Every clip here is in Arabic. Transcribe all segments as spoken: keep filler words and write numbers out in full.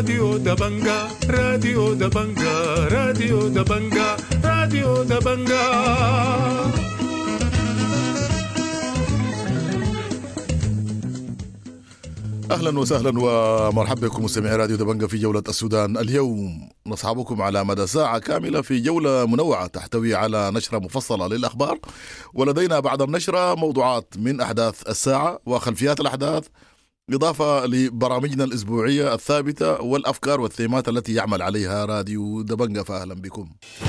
راديو دبنجا راديو دبنجا راديو دبنجا راديو دبنجا. أهلا وسهلا ومرحبا بكم مستمعي راديو دبنجا في جولة السودان. اليوم نصحبكم على مدى ساعة كاملة في جولة منوعة تحتوي على نشرة مفصلة للأخبار، ولدينا بعد النشرة موضوعات من أحداث الساعة وخلفيات الأحداث، إضافة لبرامجنا الأسبوعية الثابتة والأفكار والثيمات التي يعمل عليها راديو دبنجا. فأهلا بكم.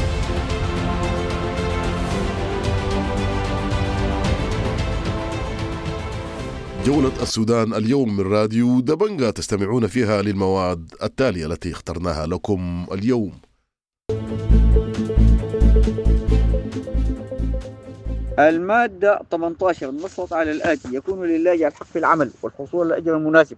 جولة السودان اليوم من راديو دبنجا تستمعون فيها للمواد التالية التي اخترناها لكم اليوم. المادة ثمانية عشر نصت على الآتي: يكون للاجئ الحق في العمل والحصول على الأجر المناسب.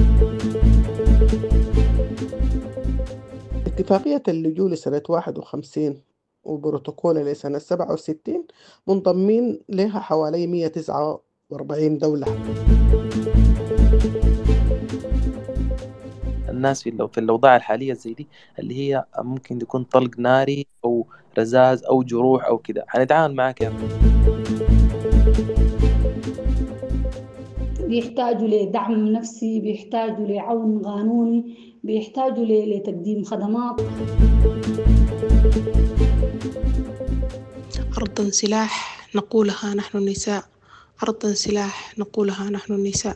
اتفاقية اللجوء لسنة واحد وخمسين وبروتوكول لسنة سبعة وستين منضمين لها حوالي مئة وتسعة وأربعين دولة. الناس في في الأوضاع الحالية زي دي اللي هي ممكن تكون طلق ناري أو رذاذ أو جروح أو كده، هنتعامل معاه كيف؟ بيحتاجوا لدعم نفسي، بيحتاجوا لعون قانوني، بيحتاجوا لتقديم خدمات. أرض سلاح نقولها نحن النساء، أرض سلاح نقولها نحن النساء.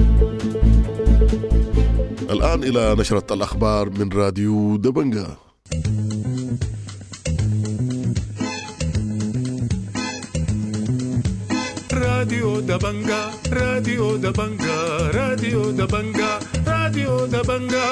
الآن إلى نشرة الأخبار من راديو دبنجا. راديو دبنجا راديو دبنجا راديو دبنجا راديو دبنجا.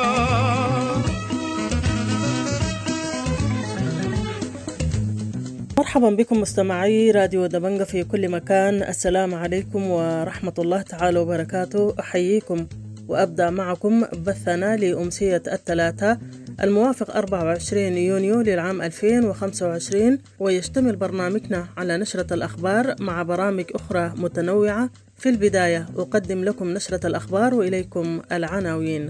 مرحبا بكم مستمعي راديو دبنجا في كل مكان. السلام عليكم ورحمة الله تعالى وبركاته. أحييكم وأبدأ معكم بثنا لأمسية الثلاثاء الموافق أربعة وعشرين يونيو للعام ألفين وخمسة وعشرين، ويشتمل برنامجنا على نشرة الأخبار مع برامج أخرى متنوعة. في البداية أقدم لكم نشرة الأخبار وإليكم العناوين.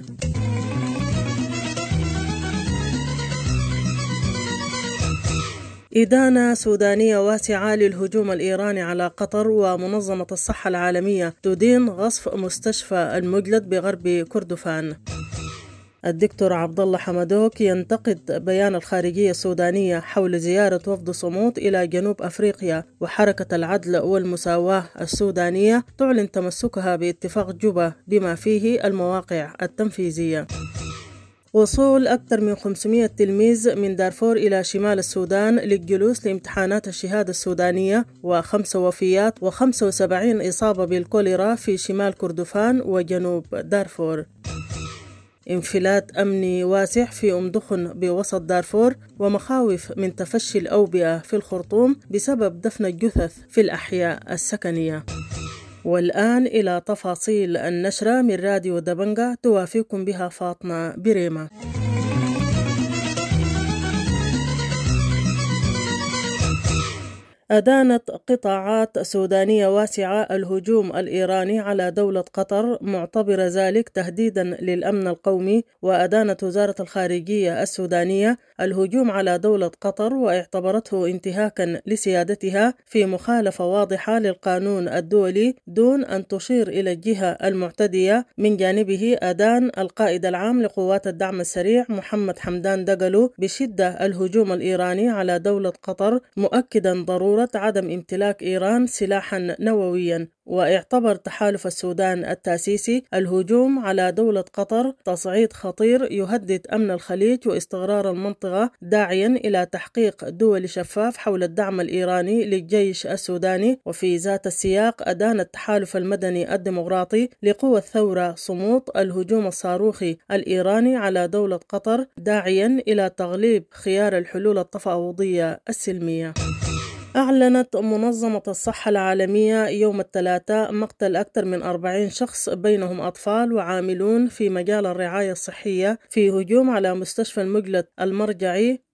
إدانة سودانية واسعة للهجوم الإيراني على قطر، ومنظمة الصحة العالمية تدين غصف مستشفى المجلد بغرب كردفان. الدكتور عبد الله حمدوك ينتقد بيان الخارجية السودانية حول زيارة وفد صمود إلى جنوب أفريقيا، وحركة العدل والمساواة السودانية تعلن تمسكها باتفاق جوبا بما فيه المواقع التنفيذية. وصول أكثر من خمسمئة تلميذ من دارفور إلى شمال السودان للجلوس لامتحانات الشهادة السودانية، وخمسة وفيات وخمسة وسبعين إصابة بالكوليرا في شمال كردفان وجنوب دارفور. انفلات أمني واسع في أم دخن بوسط دارفور، ومخاوف من تفشي الأوبئة في الخرطوم بسبب دفن الجثث في الأحياء السكنية. والآن إلى تفاصيل النشرة من راديو دبنجا، توافيكم بها فاطمة بريمة. أدانت قطاعات سودانية واسعة الهجوم الإيراني على دولة قطر، معتبر ذلك تهديدا للأمن القومي. وأدانت وزارة الخارجية السودانية الهجوم على دولة قطر، واعتبرته انتهاكا لسيادتها في مخالفة واضحة للقانون الدولي دون أن تشير إلى الجهة المعتدية. من جانبه أدان القائد العام لقوات الدعم السريع محمد حمدان دقلو بشدة الهجوم الإيراني على دولة قطر، مؤكدا ضرورة عدم امتلاك إيران سلاحا نوويا. واعتبر تحالف السودان التاسيسي الهجوم على دولة قطر تصعيد خطير يهدد أمن الخليج واستقرار المنطقة، داعيا إلى تحقيق دول شفاف حول الدعم الإيراني للجيش السوداني. وفي ذات السياق أدان التحالف المدني الديمقراطي لقوى الثورة صمود الهجوم الصاروخي الإيراني على دولة قطر، داعيا إلى تغليب خيار الحلول التفاوضية السلمية. أعلنت منظمة الصحة العالمية يوم الثلاثاء مقتل أكثر من أربعين شخص بينهم أطفال وعاملون في مجال الرعاية الصحية في هجوم على مستشفى المجلد المرجعي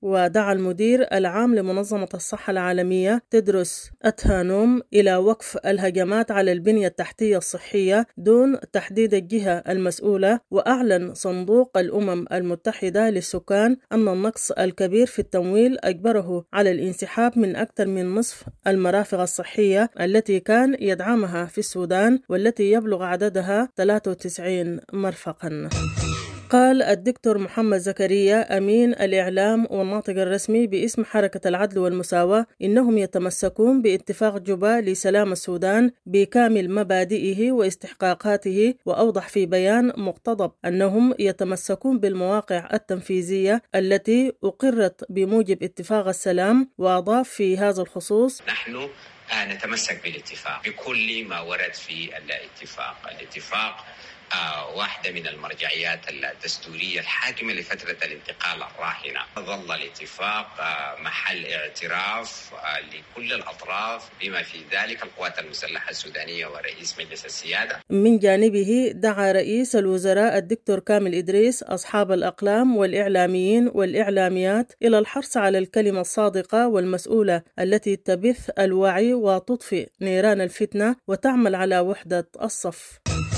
ودعا المدير العام لمنظمة الصحة العالمية تدروس أدهانوم إلى وقف الهجمات على البنية التحتية الصحية دون تحديد الجهة المسؤولة. وأعلن صندوق الأمم المتحدة للسكان أن النقص الكبير في التمويل أجبره على الانسحاب من أكثر من نصف المرافق الصحية التي كان يدعمها في السودان، والتي يبلغ عددها ثلاثة وتسعين مرفقا. قال الدكتور محمد زكريا أمين الإعلام والناطق الرسمي باسم حركة العدل والمساواة إنهم يتمسكون باتفاق جوبا لسلام السودان بكامل مبادئه واستحقاقاته، وأوضح في بيان مقتضب أنهم يتمسكون بالمواقع التنفيذية التي أقرت بموجب اتفاق السلام. وأضاف في هذا الخصوص: نحن نتمسك بالاتفاق بكل ما ورد في الاتفاق. الاتفاق واحدة من المرجعيات الدستورية الحاكمة لفترة الانتقال الراهنة. ظل الاتفاق محل اعتراف لكل الأطراف بما في ذلك القوات المسلحة السودانية ورئيس مجلس السيادة. من جانبه دعا رئيس الوزراء الدكتور كامل إدريس أصحاب الأقلام والإعلاميين والإعلاميات إلى الحرص على الكلمة الصادقة والمسؤولة التي تبث الوعي وتطفئ نيران الفتنة وتعمل على وحدة الصف.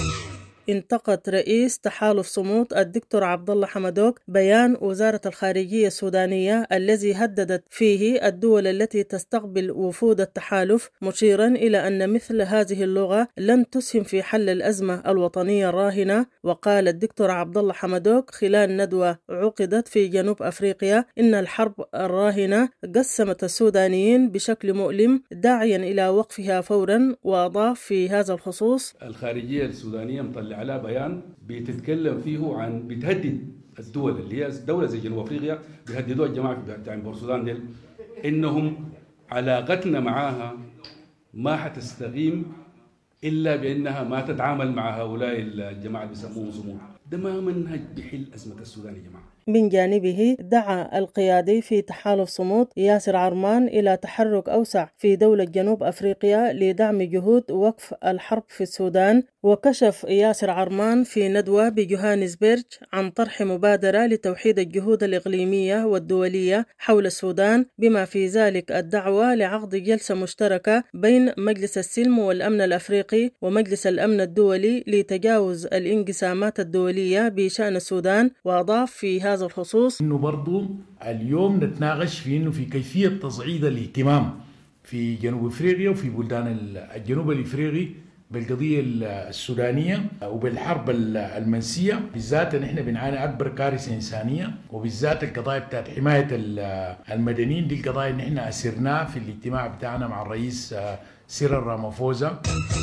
انتقد رئيس تحالف صمود الدكتور عبد الله حمدوك بيان وزارة الخارجية السودانية الذي هددت فيه الدول التي تستقبل وفود التحالف، مشيرا إلى أن مثل هذه اللغة لن تسهم في حل الأزمة الوطنية الراهنة. وقال الدكتور عبد الله حمدوك خلال ندوة عقدت في جنوب أفريقيا إن الحرب الراهنة قسمت السودانيين بشكل مؤلم، داعيا إلى وقفها فورا. وأضاف في هذا الخصوص: الخارجية السودانية مطلع على بيان بتتكلم فيه عن بتهدد الدول اللي هي دولة زي جنوب أفريقيا، بيهددوا الجماعة بتاع بورسودان ديل إنهم علاقتنا معاها ما حتستقيم إلا بأنها ما تتعامل مع هؤلاء الجماعة اللي بيسموهم صمود. ده ما منهج بحل أزمة السودان يا جماعة. من جانبه دعا القيادي في تحالف صمود ياسر عرمان إلى تحرك أوسع في دولة جنوب أفريقيا لدعم جهود وقف الحرب في السودان. وكشف ياسر عرمان في ندوة بجوهانسبرغ عن طرح مبادرة لتوحيد الجهود الإقليمية والدولية حول السودان، بما في ذلك الدعوة لعقد جلسة مشتركة بين مجلس السلم والأمن الأفريقي ومجلس الأمن الدولي لتجاوز الانقسامات الدولية بشأن السودان. وأضاف في هذا الخصوص إنه برضو اليوم نتناقش في إنه في كيفية تصعيد الاهتمام في جنوب أفريقيا وفي بلدان الجنوب الأفريقي بالقضية السودانية وبالحرب المنسية، بالذات نحن بنعاني أكبر كارثة إنسانية، وبالذات القضايا بتاعت حماية المدنيين. دي القضايا اللي نحن أسرناها في الاجتماع بتاعنا مع الرئيس سيريل رامافوزا.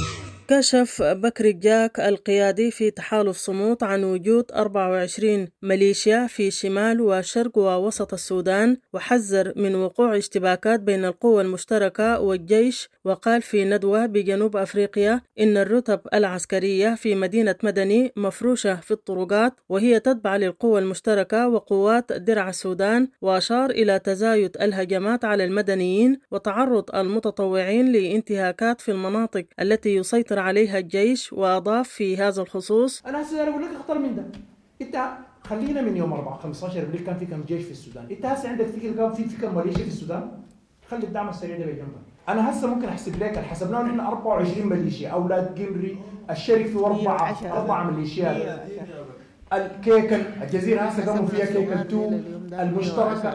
كشف بكر الجاك القيادي في تحالف صمود عن وجود أربعة وعشرين ميليشيا في شمال وشرق ووسط السودان، وحذر من وقوع اشتباكات بين القوى المشتركة والجيش. وقال في ندوة بجنوب أفريقيا إن الرتب العسكرية في مدينة مدني مفروشة في الطرقات وهي تتبع للقوى المشتركة وقوات درع السودان. وأشار إلى تزايد الهجمات على المدنيين وتعرض المتطوعين لانتهاكات في المناطق التي يسيطر عليها الجيش. وأضاف في هذا الخصوص: أنا هسه أقول لك أخطر من ده. أنت خلينا من يوم أربعة خمسة عشر أبريل كان في كم جيش في السودان، أنت هسه عندك فكرة كان في فكرة ميليشيا في السودان؟ خلي الدعم السريع ده بجنبك. أنا هسه ممكن أحسب لك حسبناه نحن أربعة وعشرين ميليشيا، أولاد جمري الشريك في أربعة أربعة ميليشيات، الكيكل الجزيرة هسه قاموا فيها كيكل تو المشتركة.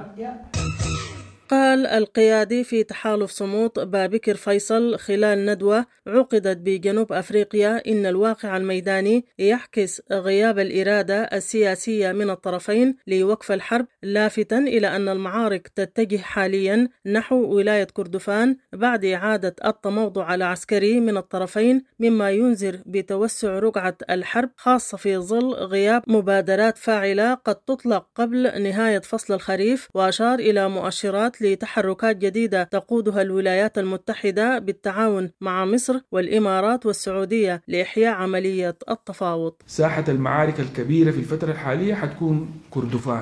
قال القيادي في تحالف صمود بابكر فيصل خلال ندوة عقدت بجنوب أفريقيا إن الواقع الميداني يعكس غياب الإرادة السياسية من الطرفين لوقف الحرب، لافتاً إلى أن المعارك تتجه حالياً نحو ولاية كردفان بعد إعادة التموضع العسكري من الطرفين، مما ينذر بتوسع رقعة الحرب، خاصة في ظل غياب مبادرات فاعلة قد تطلق قبل نهاية فصل الخريف. وأشار إلى مؤشرات لتحركات جديدة تقودها الولايات المتحدة بالتعاون مع مصر والإمارات والسعودية لإحياء عملية التفاوض. ساحة المعارك الكبيرة في الفترة الحالية حتكون كردفان،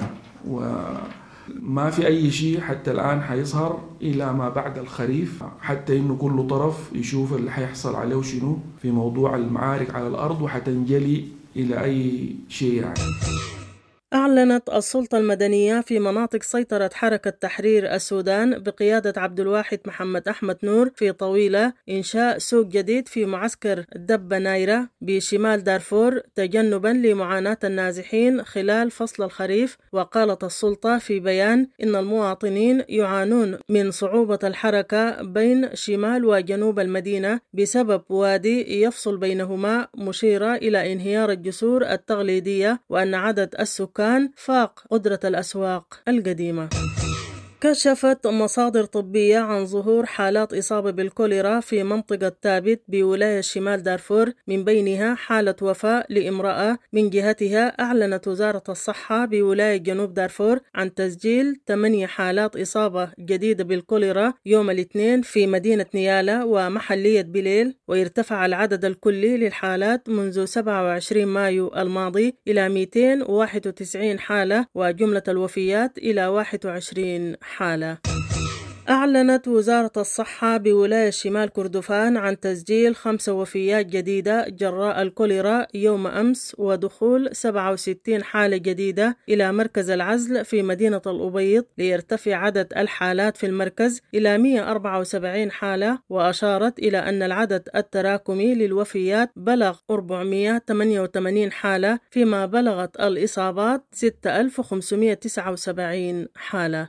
وما في أي شيء حتى الآن حيظهر إلى ما بعد الخريف، حتى إنه كل طرف يشوف اللي حيحصل عليه شنو في موضوع المعارك على الأرض، وحتنجلي إلى أي شيء يعني. أعلنت السلطة المدنية في مناطق سيطرة حركة تحرير السودان بقيادة عبد الواحد محمد أحمد نور في طويلة إنشاء سوق جديد في معسكر دبة نايرة بشمال دارفور تجنبا لمعاناة النازحين خلال فصل الخريف. وقالت السلطة في بيان إن المواطنين يعانون من صعوبة الحركة بين شمال وجنوب المدينة بسبب وادي يفصل بينهما، مشيرة إلى انهيار الجسور التقليدية وأن عدد السكان فاق قدرة الأسواق القديمة. كشفت مصادر طبية عن ظهور حالات إصابة بالكوليرا في منطقة تابت بولاية شمال دارفور، من بينها حالة وفاة لامرأة. من جهتها أعلنت وزارة الصحة بولاية جنوب دارفور عن تسجيل ثمانية حالات إصابة جديدة بالكوليرا يوم الاثنين في مدينة نيالا ومحلية بليل، ويرتفع العدد الكلي للحالات منذ سبعة وعشرين مايو الماضي إلى مئتين وواحد وتسعين حالة، وجملة الوفيات إلى واحد وعشرين حالة. أعلنت وزارة الصحة بولاية شمال كردفان عن تسجيل خمس وفيات جديدة جراء الكوليرا يوم أمس، ودخول سبعة وستين حالة جديدة إلى مركز العزل في مدينة الأبيض، ليرتفع عدد الحالات في المركز إلى مئة وأربعة وسبعين حالة. وأشارت إلى أن العدد التراكمي للوفيات بلغ أربعمئة وثمانية وثمانين حالة، فيما بلغت الإصابات ستة آلاف وخمسمئة وتسعة وسبعين حالة.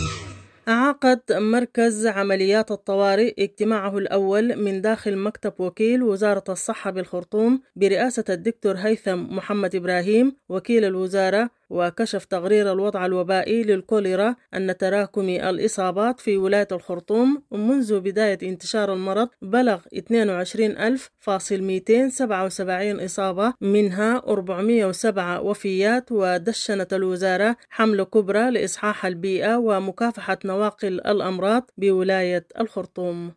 عقد مركز عمليات الطوارئ اجتماعه الأول من داخل مكتب وكيل وزارة الصحة بالخرطوم برئاسة الدكتور هيثم محمد إبراهيم وكيل الوزارة، وكشف تقرير الوضع الوبائي للكوليرا أن تراكم الإصابات في ولاية الخرطوم منذ بداية انتشار المرض بلغ اثنين وعشرين ألف ومئتين وسبعة وسبعين إصابة، منها أربعمئة وسبعة وفيات. ودشنت الوزارة حملة كبرى لإصحاح البيئة ومكافحة نواقل الأمراض بولاية الخرطوم.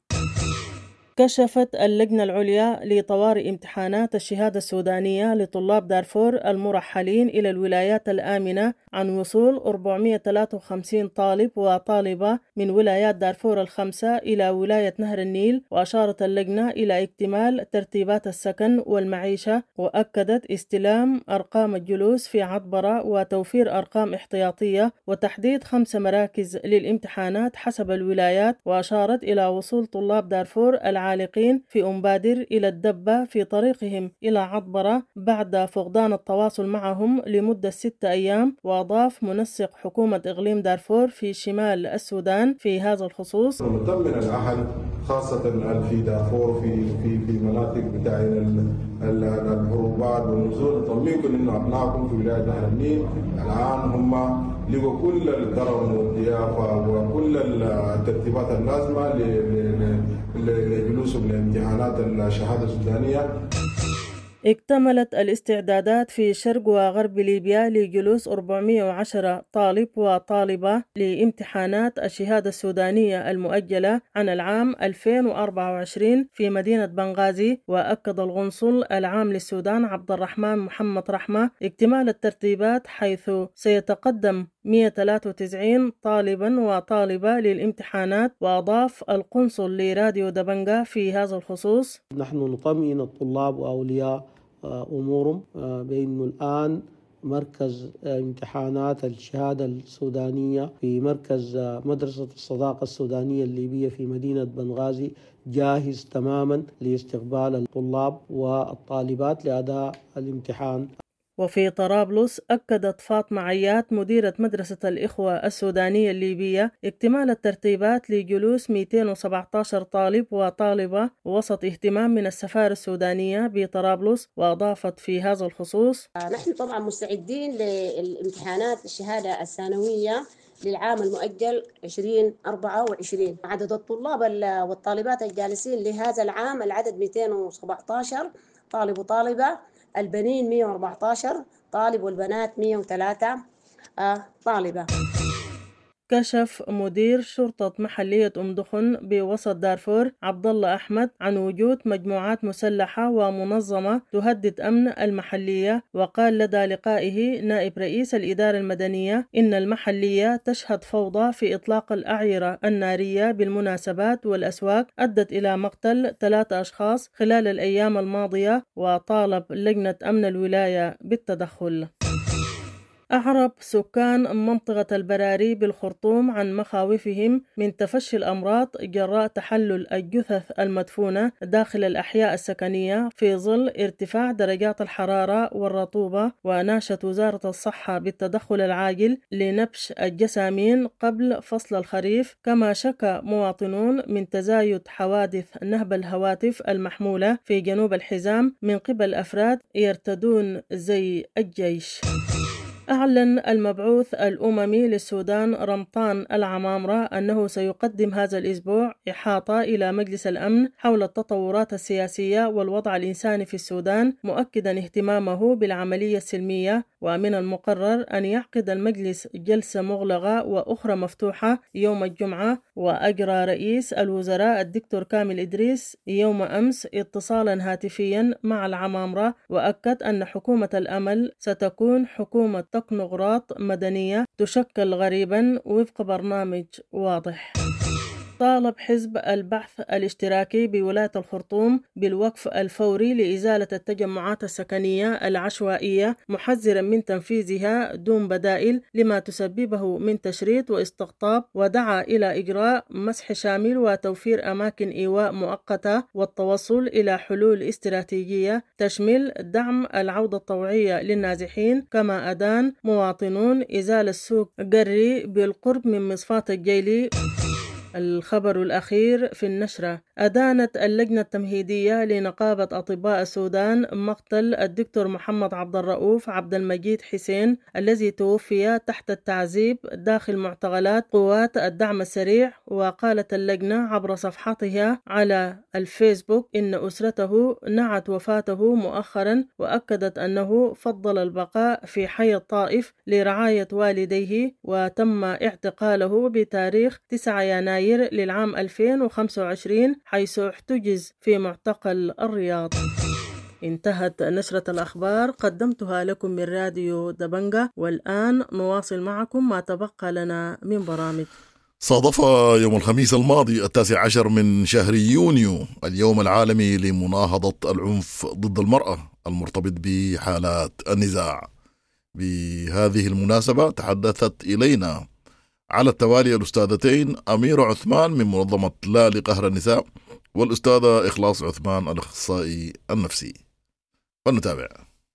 كشفت اللجنة العليا لطوارئ امتحانات الشهادة السودانية لطلاب دارفور المرحلين إلى الولايات الآمنة عن وصول أربعمئة وثلاثة وخمسين طالب وطالبة من ولايات دارفور الخمسة إلى ولاية نهر النيل. وأشارت اللجنة إلى اكتمال ترتيبات السكن والمعيشة، وأكدت استلام أرقام الجلوس في عطبرة وتوفير أرقام احتياطية وتحديد خمس مراكز للامتحانات حسب الولايات. وأشارت إلى وصول طلاب دارفور العالقين في أمبادر إلى الدبة في طريقهم إلى عطبرة بعد فقدان التواصل معهم لمدة ستة أيام. وأضاف منسق حكومة إقليم دارفور في شمال السودان في هذا الخصوص: نطمن الأهل خاصة في دارفور في في في مناطق بتاع الحروبات والنزول، نطمنكم إنه أبنائكم في ولاية نهر النيل الآن هم لقوا كل الكرم والضيافة وكل الترتيبات اللازمة لجلوسهم لامتحانات الشهادة السودانية. اكتملت الاستعدادات في شرق وغرب ليبيا لجلوس أربعمئة وعشرة طالب وطالبة لامتحانات الشهادة السودانية المؤجلة عن العام ألفين وأربعة وعشرين في مدينة بنغازي. وأكد القنصل العام للسودان عبد الرحمن محمد رحمة اكتمال الترتيبات، حيث سيتقدم مئة وثلاثة وتسعين طالبا وطالبة للامتحانات. وأضاف القنصل لراديو دبنجا في هذا الخصوص: نحن نطمئن الطلاب وأولياء أمورهم بأنه الآن مركز امتحانات الشهادة السودانية في مركز مدرسة الصداقة السودانية الليبية في مدينة بنغازي جاهز تماما لاستقبال الطلاب والطالبات لأداء الامتحان. وفي طرابلس أكدت فاطمة عيات مديرة مدرسة الإخوة السودانية الليبية اكتمال الترتيبات لجلوس مئتين وسبعة عشر طالب وطالبة وسط اهتمام من السفارة السودانية بطرابلس. وأضافت في هذا الخصوص: نحن طبعا مستعدين للامتحانات الشهادة الثانوية للعام المؤجل عشرين أربعة وعشرين. عدد الطلاب والطالبات الجالسين لهذا العام العدد مئتين وسبعة عشر طالب وطالبة، البنين مئة وأربعة عشر طالب والبنات مئة وثلاثة طالبة. كشف مدير شرطة محلية أم دخن بوسط دارفور عبد الله أحمد عن وجود مجموعات مسلحة ومنظمة تهدد أمن المحلية. وقال لدى لقائه نائب رئيس الإدارة المدنية إن المحلية تشهد فوضى في إطلاق الأعيرة النارية بالمناسبات والأسواق أدت إلى مقتل ثلاثة أشخاص خلال الأيام الماضية، وطالب لجنة أمن الولاية بالتدخل. أعرب سكان منطقة البراري بالخرطوم عن مخاوفهم من تفشي الأمراض جراء تحلل الجثث المدفونة داخل الأحياء السكنية في ظل ارتفاع درجات الحرارة والرطوبة، وناشت وزارة الصحة بالتدخل العاجل لنبش الجسامين قبل فصل الخريف. كما شكى مواطنون من تزايد حوادث نهب الهواتف المحمولة في جنوب الحزام من قبل أفراد يرتدون زي الجيش. أعلن المبعوث الأممي للسودان رمضان العمامرة أنه سيقدم هذا الأسبوع إحاطة إلى مجلس الأمن حول التطورات السياسية والوضع الإنساني في السودان، مؤكدا اهتمامه بالعملية السلمية. ومن المقرر أن يعقد المجلس جلسة مغلقة وأخرى مفتوحة يوم الجمعة. وأجرى رئيس الوزراء الدكتور كامل إدريس يوم أمس اتصالا هاتفيا مع العمامرة، وأكد أن حكومة الأمل ستكون حكومة تكنوقراط مدنية تشكل غريبا وفق برنامج واضح. طالب حزب البعث الاشتراكي بولاية الخرطوم بالوقف الفوري لإزالة التجمعات السكنية العشوائية، محذرا من تنفيذها دون بدائل لما تسببه من تشريد واستقطاب، ودعا إلى إجراء مسح شامل وتوفير أماكن إيواء مؤقتة والتوصل إلى حلول استراتيجية تشمل دعم العودة الطوعية للنازحين. كما أدان مواطنون إزالة السوق قري بالقرب من مصفاة الجيلي. الخبر الأخير في النشرة: أدانت اللجنة التمهيدية لنقابة أطباء السودان مقتل الدكتور محمد عبد الرؤوف عبد المجيد حسين الذي توفي تحت التعذيب داخل معتقلات قوات الدعم السريع. وقالت اللجنة عبر صفحتها على الفيسبوك إن أسرته نعت وفاته مؤخرا، وأكدت أنه فضل البقاء في حي الطائف لرعاية والديه، وتم اعتقاله بتاريخ تسعة يناير للعام ألفين وخمسة وعشرين حيث احتجز في معتقل الرياض. انتهت نشرة الأخبار، قدمتها لكم من راديو دبنجة، والآن نواصل معكم ما تبقى لنا من برامج. صادف يوم الخميس الماضي التاسع عشر من شهر يونيو اليوم العالمي لمناهضة العنف ضد المرأة المرتبط بحالات النزاع. بهذه المناسبة تحدثت إلينا على التوالي الأستاذتين أميرة عثمان من منظمة لا لقهر النساء، والأستاذة إخلاص عثمان الأخصائي النفسي. فلنتابع.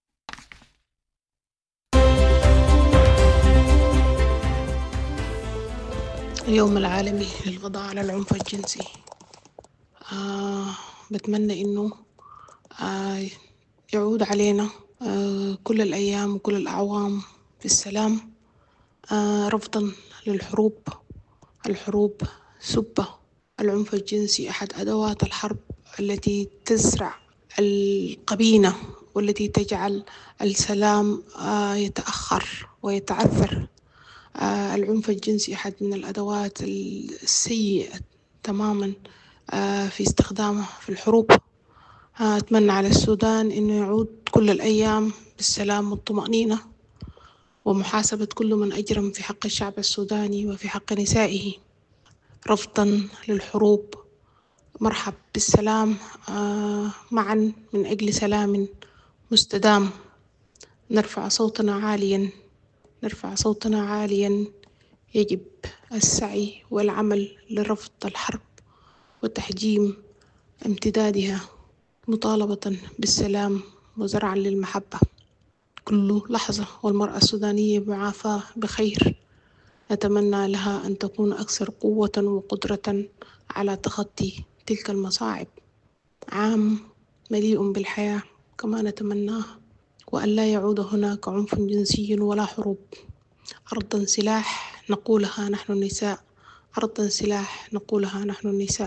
اليوم العالمي للقضاء على العنف الجنسي. آه بتمنى إنه آه يعود علينا آه كل الأيام وكل الأعوام في السلام، آه رفضا للحروب. الحروب سبة. العنف الجنسي أحد أدوات الحرب التي تزرع القبينة والتي تجعل السلام آه يتأخر ويتعثر. آه العنف الجنسي أحد من الأدوات السيئة تماما آه في استخدامه في الحروب. آه أتمنى على السودان إنه يعود كل الأيام بالسلام والطمأنينة، ومحاسبة كل من أجرم في حق الشعب السوداني وفي حق نسائه، رفضا للحروب. مرحب بالسلام آه معا من أجل سلام مستدام. نرفع صوتنا عاليا، نرفع صوتنا عاليا. يجب السعي والعمل لرفض الحرب وتحجيم امتدادها، مطالبة بالسلام وزرعا للمحبة. كل لحظة والمرأة السودانية بعافاة بخير. نتمنى لها أن تكون أكثر قوة وقدرة على تخطي تلك المصاعب. عام مليء بالحياة كما نتمناه، وأن لا يعود هناك عنف جنسي ولا حروب. أرضا سلاح نقولها نحن النساء، أرضا سلاح نقولها نحن النساء.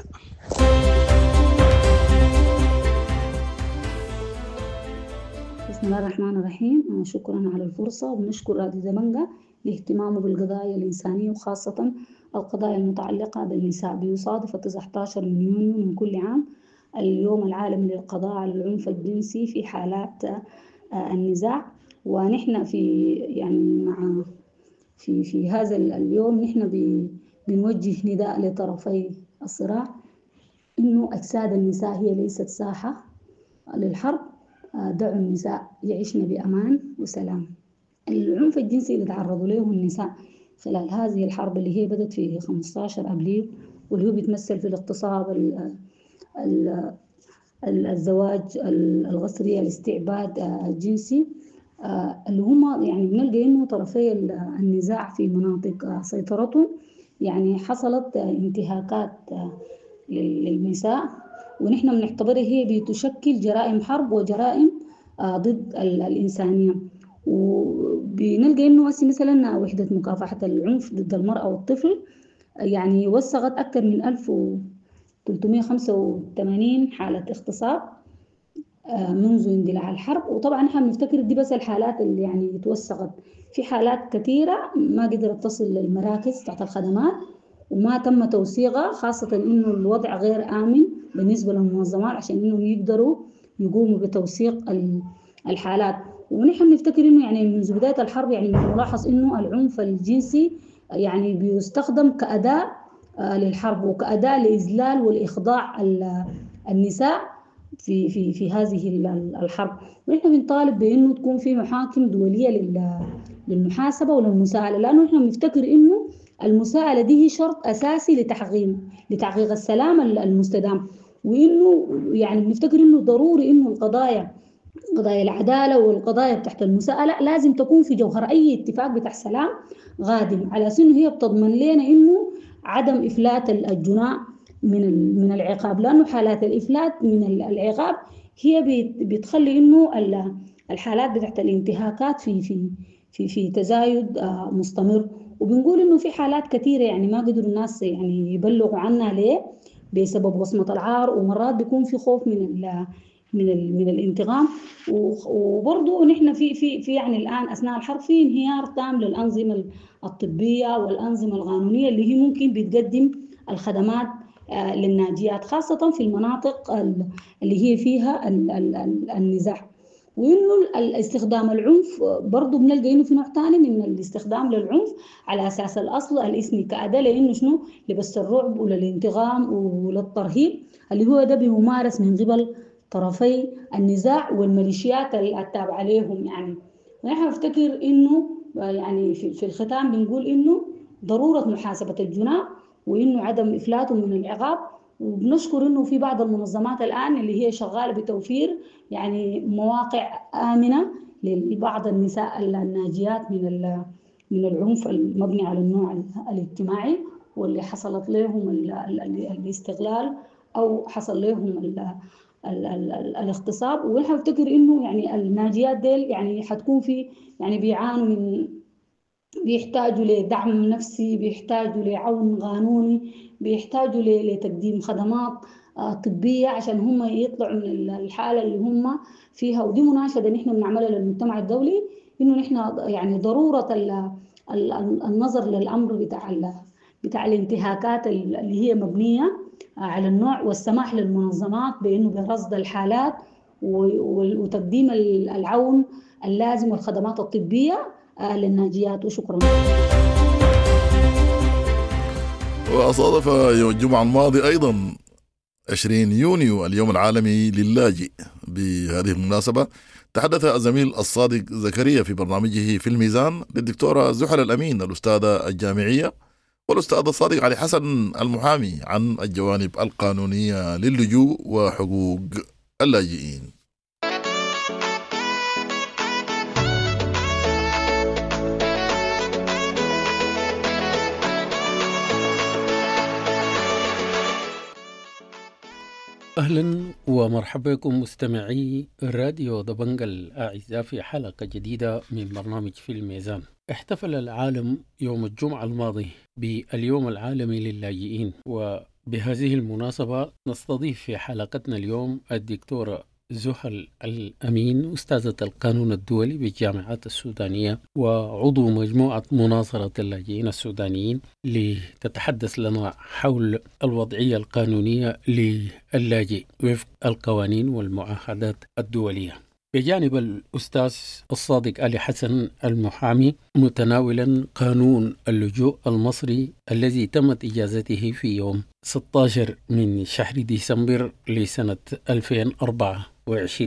بسم الله الرحمن الرحيم. شكرا على الفرصة، ونشكر راديو دبنجة لاهتمامه بالقضايا الإنسانية وخاصة القضايا المتعلقة بالنساء. بيصادف تسعة عشر من يونيو من كل عام اليوم العالمي للقضاء على العنف الجنسي في حالات النزاع. ونحن في يعني مع في في هذا اليوم نحن بنوجه نداء لطرفي الصراع إنه أجساد النساء هي ليست ساحة للحرب. دعوا النساء يعيشن بأمان وسلام. العنف الجنسي اللي تعرضوا له النساء خلال هذه الحرب اللي هي بدت في خمسة عشر أبريل، واللي هو بيتمثل في الاغتصاب، الزواج الغصري، الاستعباد الجنسي، اللي هم يعني بنلقى إنه طرفي النزاع في مناطق سيطرتهم يعني حصلت انتهاكات للنساء، ونحن بنعتبرها هي بتشكل جرائم حرب وجرائم ضد الإنسانية. وبنلقى إنه مثلا وحدة مكافحة العنف ضد المرأة والطفل يعني وثقت أكثر من ألف وثلاثمئة وخمسة وثمانين حالة اغتصاب منذ اندلاع الحرب. وطبعا نحن بنفتكر دي بس الحالات اللي يعني توثقت، في حالات كثيرة ما قدرت تصل للمراكز تحت الخدمات وما تم توثيقها، خاصة إنه الوضع غير آمن بالنسبة للمنظمات عشان إنهم يقدروا يقوموا بتوثيق الحالات. ونحن نفتكر إنه يعني منذ بداية الحرب يعني نلاحظ إنه العنف الجنسي يعني بيستخدم كأداة للحرب وكأداة لإذلال والإخضاع النساء في في في هذه الحرب. ونحن بنطالب بإنه تكون في محاكم دولية للمحاسبة وللمساءلة، لأنه نحن بنفتكر إنه المساءلة دي هي شرط أساسي لتحقيق لتحقيق السلام المستدام، وإنه يعني بنفتكر إنه ضروري إنه القضايا قضايا العدالة والقضايا تحت المساءلة لازم تكون في جوهر أي اتفاق بتاع سلام قادم، على أساس إنه هي بتضمن لنا إنه عدم إفلات الجناء من من العقاب، لأنه حالات الإفلات من العقاب هي بتخلي إنه الحالات بتاعت الانتهاكات في في في في تزايد مستمر. وبنقول إنه في حالات كثيرة يعني ما قدروا الناس يعني يبلغوا عنها ليه بسبب وصمة العار، ومرات بيكون في خوف من ال من ال من الانتقام. وبرضه نحن في في في يعني الآن أثناء الحرب في انهيار تام للأنظمة الطبية والأنظمة القانونية اللي هي ممكن بتقدم الخدمات للناجيات، خاصة في المناطق اللي هي فيها النزاع. وإنه الاستخدام العنف برضو بنلقى إنه في نوع تاني من الاستخدام للعنف على أساس الأصل الإثني كأداة لإنه شنو لبس الرعب وللانتقام وللترهيب، اللي هو ده بيمارس من قبل طرفي النزاع والميليشيات التابعة عليهم. يعني نحن نفتكر إنه يعني في الختام بنقول إنه ضرورة محاسبة الجناة وإنه عدم إفلاته من العقاب. وبنشكر إنه في بعض المنظمات الآن اللي هي شغالة بتوفير يعني مواقع آمنة لبعض النساء الناجيات من من العنف المبني على النوع الاجتماعي واللي حصلت لهم الاستغلال أو حصل لهم ال ال ال الاغتصاب. ونحن نفتكر إنه يعني الناجيات ديل يعني حتكون في يعني بيعانوا من بيحتاجوا لدعم نفسي، بيحتاجوا لعون قانوني، بيحتاجوا لتقديم خدمات طبية عشان هم يطلعوا من الحالة اللي هم فيها. ودي مناشدة نحن بنعملها للمجتمع الدولي إنه نحن يعني ضرورة النظر للأمر بتاع بتاع الانتهاكات اللي هي مبنية على النوع، والسماح للمنظمات بإنه برصد الحالات وتقديم العون اللازم والخدمات الطبية للناجيات. وشكرا. وأصادف يوم الجمعة الماضي أيضا عشرين يونيو اليوم العالمي للاجئ. بهذه المناسبة تحدث الزميل الصادق زكريا في برنامجه في الميزان للدكتورة زحل الأمين الأستاذة الجامعية والأستاذ الصادق علي حسن المحامي عن الجوانب القانونية للجوء وحقوق اللاجئين. أهلا ومرحبا بكم مستمعي راديو دبنجة الأعزاء في حلقة جديدة من برنامج في الميزان. احتفل العالم يوم الجمعة الماضي باليوم العالمي للاجئين، وبهذه المناسبة نستضيف في حلقتنا اليوم الدكتورة زحل الأمين أستاذة القانون الدولي بالجامعات السودانية وعضو مجموعة مناصرة اللاجئين السودانيين، لتتحدث لنا حول الوضعية القانونية للاجئ وفق القوانين والمعاهدات الدولية. بجانب الأستاذ الصادق علي حسن المحامي متناولا قانون اللجوء المصري الذي تمت إجازته في يوم ستة عشر من شهر ديسمبر لسنة ألفين وأربعة وعشرين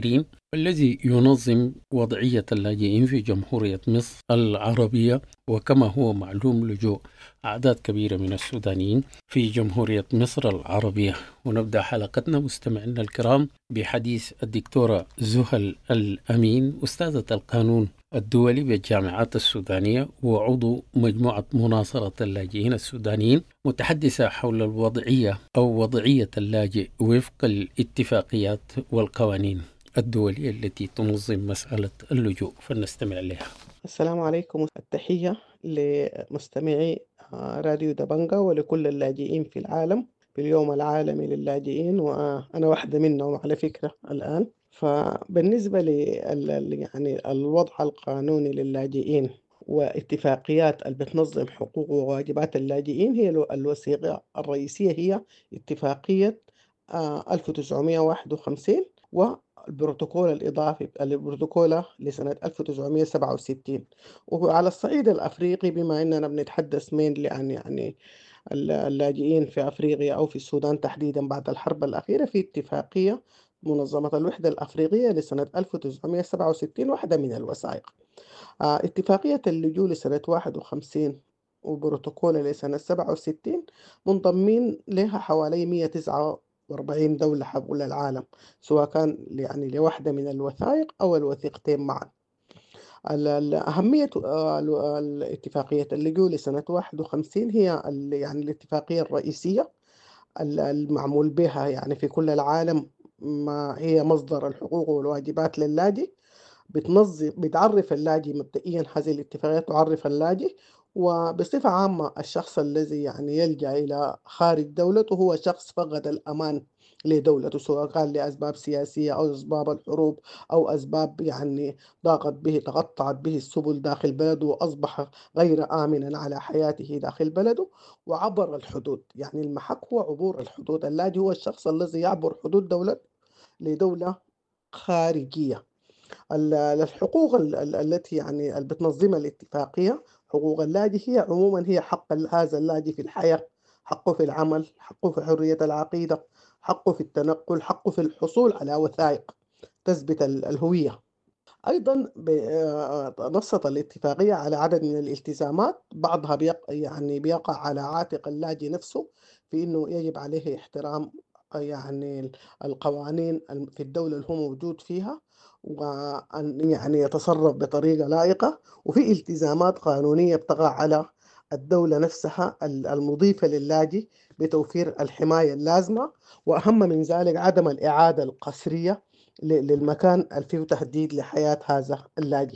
الذي ينظم وضعية اللاجئين في جمهورية مصر العربية. وكما هو معلوم لجوء أعداد كبيرة من السودانيين في جمهورية مصر العربية. ونبدأ حلقتنا مستمعينا الكرام بحديث الدكتورة زهل الأمين، أستاذة القانون الدولي بالجامعات السودانية وعضو مجموعة مناصرة اللاجئين السودانيين، متحدثة حول الوضعية أو وضعية اللاجئ وفق الاتفاقيات والقوانين الدولية التي تنظم مسألة اللجوء، فلنستمع لها. السلام عليكم، التحية لمستمعي راديو دبنجا ولكل اللاجئين في العالم في اليوم العالمي للاجئين، وأنا واحدة منهم على فكرة الآن. فبالنسبة لل يعني الوضع القانوني للاجئين واتفاقيات اللي بتنظم حقوق وواجبات اللاجئين، هي الوثيقة الرئيسية هي اتفاقية ألف وتسعمائة وواحد وخمسين والبروتوكول الإضافي البروتوكول لسنة ألف وتسعمائة وسبعة وستين. وعلى الصعيد الأفريقي، بما أننا بنتحدث من عن يعني اللاجئين في أفريقيا أو في السودان تحديدا بعد الحرب الأخيرة، في اتفاقية منظمة الوحدة الأفريقية لسنة ألف وتسعمائة وسبعة وستين، واحدة من الوثائق. اتفاقية اللجوء لسنة واحد وخمسين وبروتوكول لسنة سبعة وستين منضمين لها حوالي مئة وتسعة وأربعين دولة حول العالم، سواء كان يعني لواحدة من الوثائق أو الوثيقتين معا. أهمية الاتفاقية اللجوء لسنة واحد وخمسين هي يعني الاتفاقية الرئيسية المعمول بها يعني في كل العالم، ما هي مصدر الحقوق والواجبات للاجئ. بتنظم بتعرف اللاجئ مبدئيا، هذه الاتفاقية تعرف اللاجئ وبصفة عامة الشخص الذي يعني يلجأ إلى خارج دولته هو شخص فقد الأمان لدولته، سواء كان لأسباب سياسية أو أسباب الحروب أو أسباب يعني ضاقت به تقطعت به السبل داخل بلده وأصبح غير آمنا على حياته داخل بلده وعبر الحدود. يعني المحك هو عبور الحدود. اللاجئ هو الشخص الذي يعبر حدود دولة لدولة خارجية. الحقوق التي يعني اللي بتنظمها الاتفاقية، حقوق اللاجئ هي عموما هي حق هذا اللاجئ في الحياة، حقه في العمل، حقه في حرية العقيدة، حقه في التنقل، حقه في الحصول على وثائق تثبت الهوية. أيضا نصت الاتفاقية على عدد من الالتزامات، بعضها بيقع يعني بيقع على عاتق اللاجئ نفسه، في إنه يجب عليه احترام يعني القوانين في الدولة اللي هو موجود فيها، وأن يعني يتصرف بطريقة لائقة. وفي التزامات قانونية بتقع على الدولة نفسها المضيفة للاجئ بتوفير الحماية اللازمة، وأهم من ذلك عدم الإعادة القسرية للمكان اللي فيه تهديد لحياة هذا اللاجئ.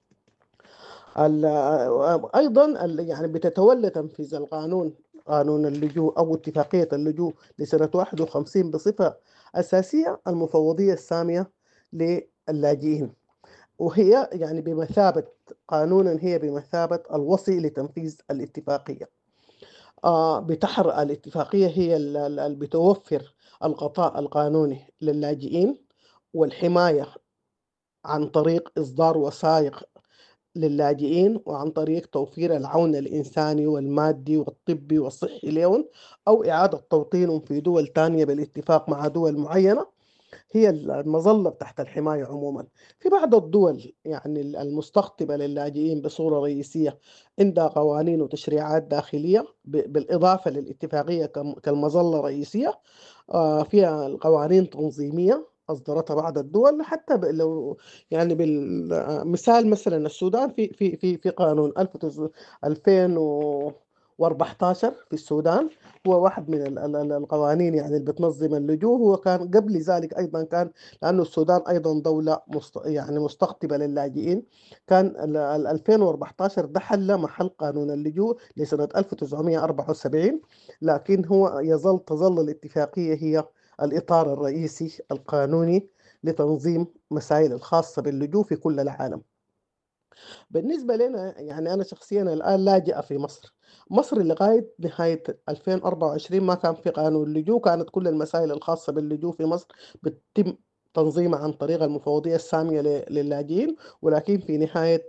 أيضا يعني بتتولى تنفيذ القانون قانون اللجوء أو اتفاقية اللجوء لسنة واحد وخمسين بصفة أساسية المفوضية السامية للاجئين، وهي يعني بمثابة قانونا هي بمثابة الوصي لتنفيذ الاتفاقية. آه بتحر الاتفاقية هي اللي بتوفر الغطاء القانوني للاجئين والحماية عن طريق إصدار وثائق للاجئين، وعن طريق توفير العون الإنساني والمادي والطبي والصحي لهم، أو إعادة توطينهم في دول تانية بالاتفاق مع دول معينة هي المظلة تحت الحماية عموما. في بعض الدول يعني المستقطبة للاجئين بصورة رئيسية عندها قوانين وتشريعات داخلية بالإضافة للاتفاقية كالمظلة الرئيسية، فيها القوانين تنظيمية أصدرتها بعض الدول. حتى لو يعني بالمثال مثلا السودان في في في في قانون ألفين وأربعة عشر في السودان، هو واحد من القوانين يعني اللي بتنظم اللجوء. هو كان قبل ذلك أيضا كان، لأنه السودان أيضا دولة مست يعني مستقطبة للاجئين، كان ألفين وأربعة عشر ده حل محل قانون اللجوء لسنة ألف وتسعمائة وأربعة وسبعين، لكن هو يظل تظل الاتفاقية هي الإطار الرئيسي القانوني لتنظيم مسائل الخاصة باللجوء في كل العالم. بالنسبة لنا يعني أنا شخصيا الآن لاجئة في مصر. مصر لغاية نهاية ألفين وأربعة وعشرين ما كان في قانون اللجوء، كانت كل المسائل الخاصة باللجوء في مصر بتتم تنظيمها عن طريق المفوضية السامية للاجئين. ولكن في نهاية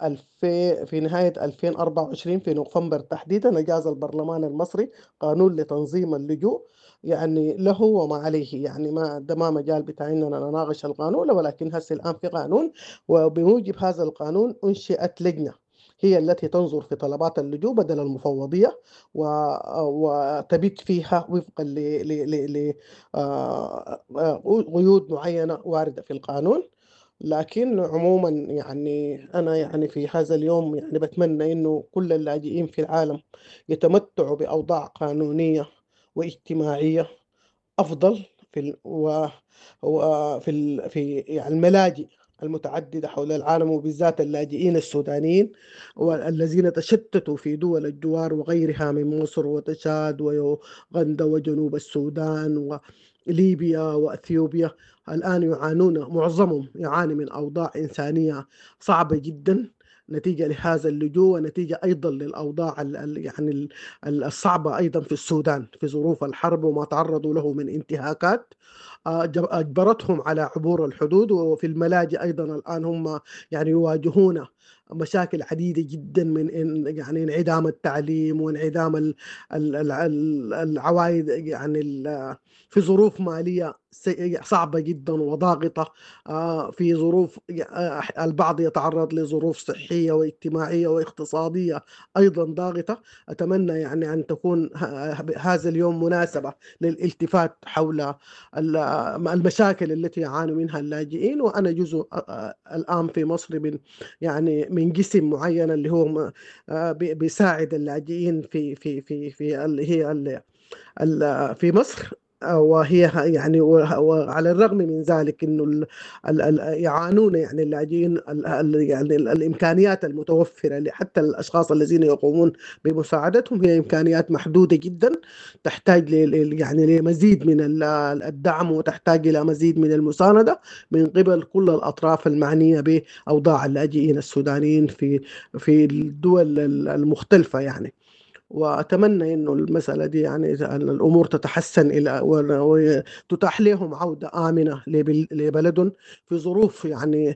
الفي في نهاية ألفين وأربعة وعشرين في نوفمبر تحديدا أجاز البرلمان المصري قانون لتنظيم اللجوء، يعني له وما عليه، يعني ما ده ما مجال بتاع إننا نناقش القانون، ولكن هسه الآن في قانون، وبموجب هذا القانون أنشئت لجنة هي التي تنظر في طلبات اللجوء بدل المفوضية وتبت فيها وفقا لقيود معينة واردة في القانون. لكن عموما يعني أنا يعني في هذا اليوم يعني بتمنى إنه كل اللاجئين في العالم يتمتعوا بأوضاع قانونية واجتماعية أفضل في ال و وفي ال في يعني الملاجئ المتعددة حول العالم، وبالذات اللاجئين السودانيين والذين تشتتوا في دول الجوار وغيرها من مصر وتشاد ويوغندا وجنوب السودان وليبيا وأثيوبيا. الآن يعانون، معظمهم يعاني من أوضاع إنسانية صعبة جدا نتيجة لهذا اللجوء، ونتيجة أيضا للأوضاع يعني الصعبة أيضا في السودان في ظروف الحرب وما تعرضوا له من انتهاكات أجبرتهم على عبور الحدود. وفي الملاجئ أيضا الآن هم يعني يواجهون مشاكل عديدة جدا من يعني انعدام التعليم وانعدام العوائد، يعني في ظروف مالية صعبة جدا وضاغطة، في ظروف البعض يتعرض لظروف صحية واجتماعية واقتصادية أيضا ضاغطة. أتمنى يعني أن تكون هذا اليوم مناسبة للالتفات حول المشاكل التي يعاني منها اللاجئين. وأنا جزء الآن في مصر من يعني من قسم معين اللي هو بيساعد اللاجئين في في في في اللي هي في مصر، وهي يعني وعلى الرغم من ذلك انه يعانون يعني اللاجئين يعني الامكانيات المتوفره حتى الاشخاص الذين يقومون بمساعدتهم هي امكانيات محدوده جدا، تحتاج يعني لمزيد من الدعم وتحتاج الى مزيد من المسانده من قبل كل الاطراف المعنيه باوضاع اللاجئين السودانيين في في الدول المختلفه يعني. وأتمنى إنه المسألة دي يعني الأمور تتحسن إلى وتتاح لهم عودة آمنة لبلدهم في ظروف يعني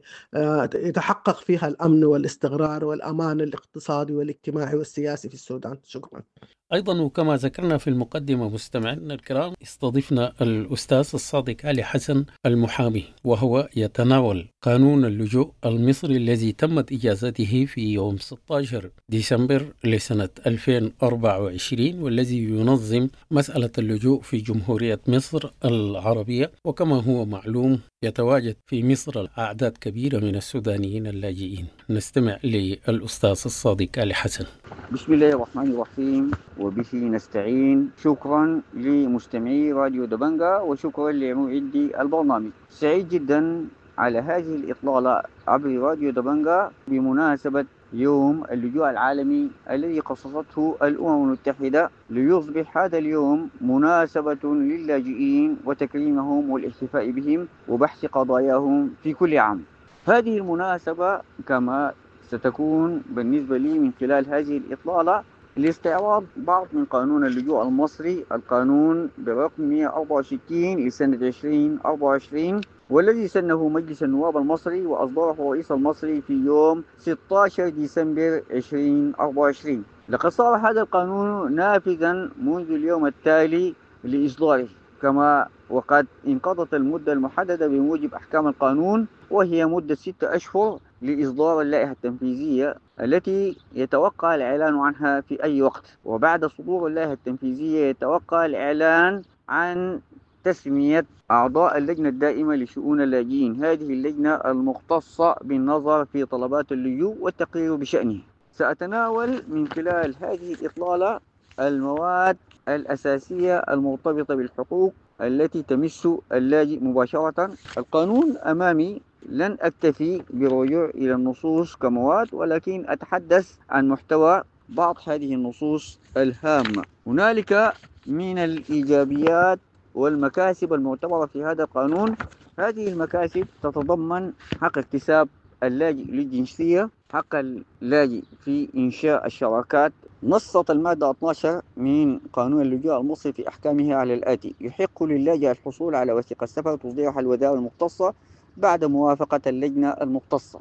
يتحقق فيها الأمن والاستقرار والأمان الاقتصادي والاجتماعي والسياسي في السودان. شكرا. أيضا وكما ذكرنا في المقدمة مستمعينا الكرام، استضفنا الأستاذ الصادق علي حسن المحامي، وهو يتناول قانون اللجوء المصري الذي تمت إجازته في يوم ستة عشر ديسمبر لسنة ألفين وأربعة وعشرين، والذي ينظم مسألة اللجوء في جمهورية مصر العربية. وكما هو معلوم يتواجد في مصر أعداد كبيرة من السودانيين اللاجئين. نستمع للأستاذ الصادق علي حسن. بسم الله الرحمن الرحيم وبه نستعين. شكرا لمستمعي راديو دبنجا وشكرا لمعدي البرنامج. سعيد جدا على هذه الإطلالة عبر راديو دبنجا بمناسبة يوم اللجوء العالمي الذي خصصته الأمم المتحدة ليصبح هذا اليوم مناسبة للاجئين وتكريمهم والاحتفاء بهم وبحث قضاياهم في كل عام. هذه المناسبة كما ستكون بالنسبة لي من خلال هذه الإطلالة لاستعراض بعض من قانون اللجوء المصري، القانون برقم مئة وأربعة وستين لسنة ألفين وأربعة وعشرين، والذي سنه مجلس النواب المصري وأصدره الرئيس المصري في يوم ستة عشر ديسمبر ألفين وأربعة وعشرين. لقد صار هذا القانون نافذا منذ اليوم التالي لإصداره، كما وقد انقضت المدة المحددة بموجب أحكام القانون، وهي مدة ستة أشهر لإصدار اللائحة التنفيذية التي يتوقع الإعلان عنها في أي وقت. وبعد صدور اللائحة التنفيذية يتوقع الإعلان عن تسمية أعضاء اللجنة الدائمة لشؤون اللاجئين، هذه اللجنة المختصة بالنظر في طلبات اللجوء والتقرير بشأنه. سأتناول من خلال هذه الإطلالة المواد الأساسية المرتبطة بالحقوق التي تمس اللاجئ مباشرة. القانون أمامي، لن أكتفي بالرجوع إلى النصوص كمواد، ولكن أتحدث عن محتوى بعض هذه النصوص الهامة. هنالك من الإيجابيات والمكاسب المعتبرة في هذا القانون. هذه المكاسب تتضمن حق اكتساب اللاجئ للجنسية، حق اللاجئ في إنشاء الشراكات. نصت المادة اثنتا عشرة من قانون اللجوء المصري في أحكامها على الآتي: يحق للاجئ الحصول على وثيقة سفر تصدرها الوزارة المختصة بعد موافقة اللجنة المختصة.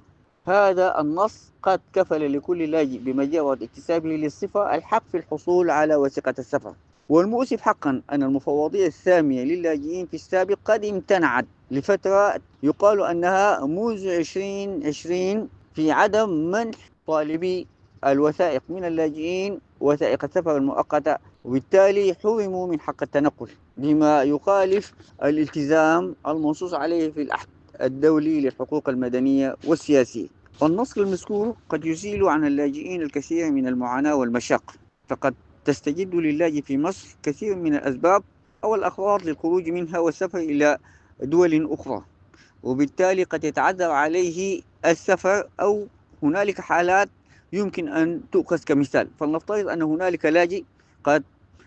هذا النص قد كفل لكل لاجئ بمجرد اكتسابه للصفة الحق في الحصول على وثيقة السفر. والمؤسف حقا أن المفوضية السامية للاجئين في السابق قد امتنعت لفترة يقال أنها منذ عشرين عشرين في عدم منح طالبي الوثائق من اللاجئين وثائق السفر المؤقتة، وبالتالي حرموا من حق التنقل بما يخالف الالتزام المنصوص عليه في العهد الدولي للحقوق المدنية والسياسية. والنص المذكور قد يزيل عن اللاجئين الكثير من المعاناة والمشاق، فقد تستجد للاجئ في مصر كثير من الأسباب أو الأغراض للخروج منها والسفر إلى دول أخرى، وبالتالي قد يتعذر عليه السفر، أو هنالك حالات يمكن أن تؤخذ كمثال. فلنفترض أن هنالك لاجئ قد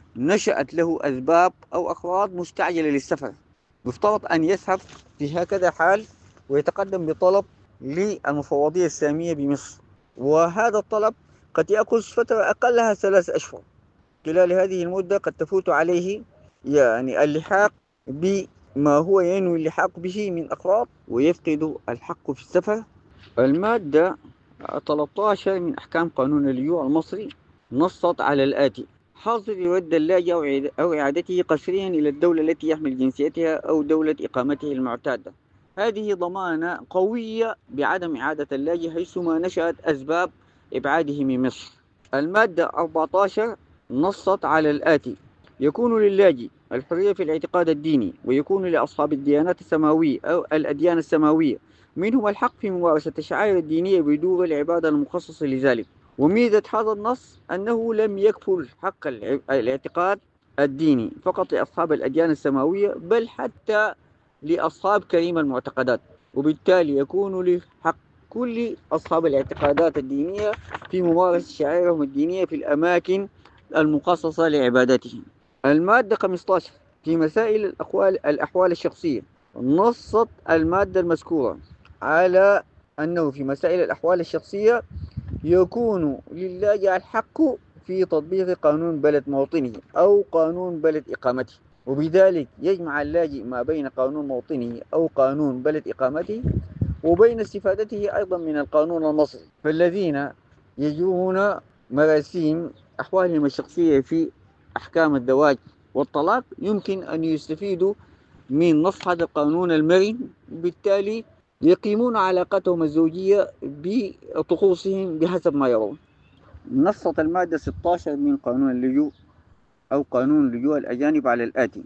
نشأت له أسباب أو أغراض مستعجلة للسفر، يفترض أن يذهب في هكذا حال ويتقدم بطلب للمفوضية السامية بمصر، وهذا الطلب قد يأخذ فترة أقلها ثلاث أشهر. خلال هذه المدة قد تفوت عليه يعني اللحاق بما هو ينوي اللحاق به من أغراض ويفقد الحق في السفر. المادة ثلاثة عشر من أحكام قانون اللجوء المصري نصت على الآتي: حظر يرد اللاجئ أو إعادته قسريا إلى الدولة التي يحمل جنسيتها أو دولة إقامته المعتادة. هذه ضمانة قوية بعدم إعادة اللاجئ حيثما نشأت أسباب إبعاده من مصر. المادة أربعة عشر نصت على الآتي: يكون للاجئ الحرية في الاعتقاد الديني، ويكون لأصحاب الديانات السماوية أو الأديان السماوية منهم الحق في ممارسة الشعائر الدينية بدون العبادة المخصصة لذلك. وميزة هذا النص أنه لم يكفل حق الاعتقاد الديني فقط لأصحاب الأديان السماوية، بل حتى لأصحاب كريم المعتقدات، وبالتالي يكون لحق كل أصحاب الاعتقادات الدينية في ممارسة شعائرهم الدينية في الأماكن المخصصة لعباداتهم. المادة خمسة عشر في مسائل الأحوال, الأحوال الشخصية نصت المادة المذكورة على أنه في مسائل الأحوال الشخصية يكون للاجئ الحق في تطبيق قانون بلد موطنه أو قانون بلد إقامته، وبذلك يجمع اللاجئ ما بين قانون موطنه أو قانون بلد إقامته وبين استفادته أيضا من القانون المصري. فالذين يجرون مراسيم أحوالهم الشخصية في أحكام الزواج والطلاق يمكن أن يستفيدوا من نص هذا القانون المرن، بالتالي يقيمون علاقتهم الزوجية بطقوسهم بحسب ما يرون. نصت المادة ستة عشر من قانون اللجوء أو قانون اللجوء الأجانب على الآتي: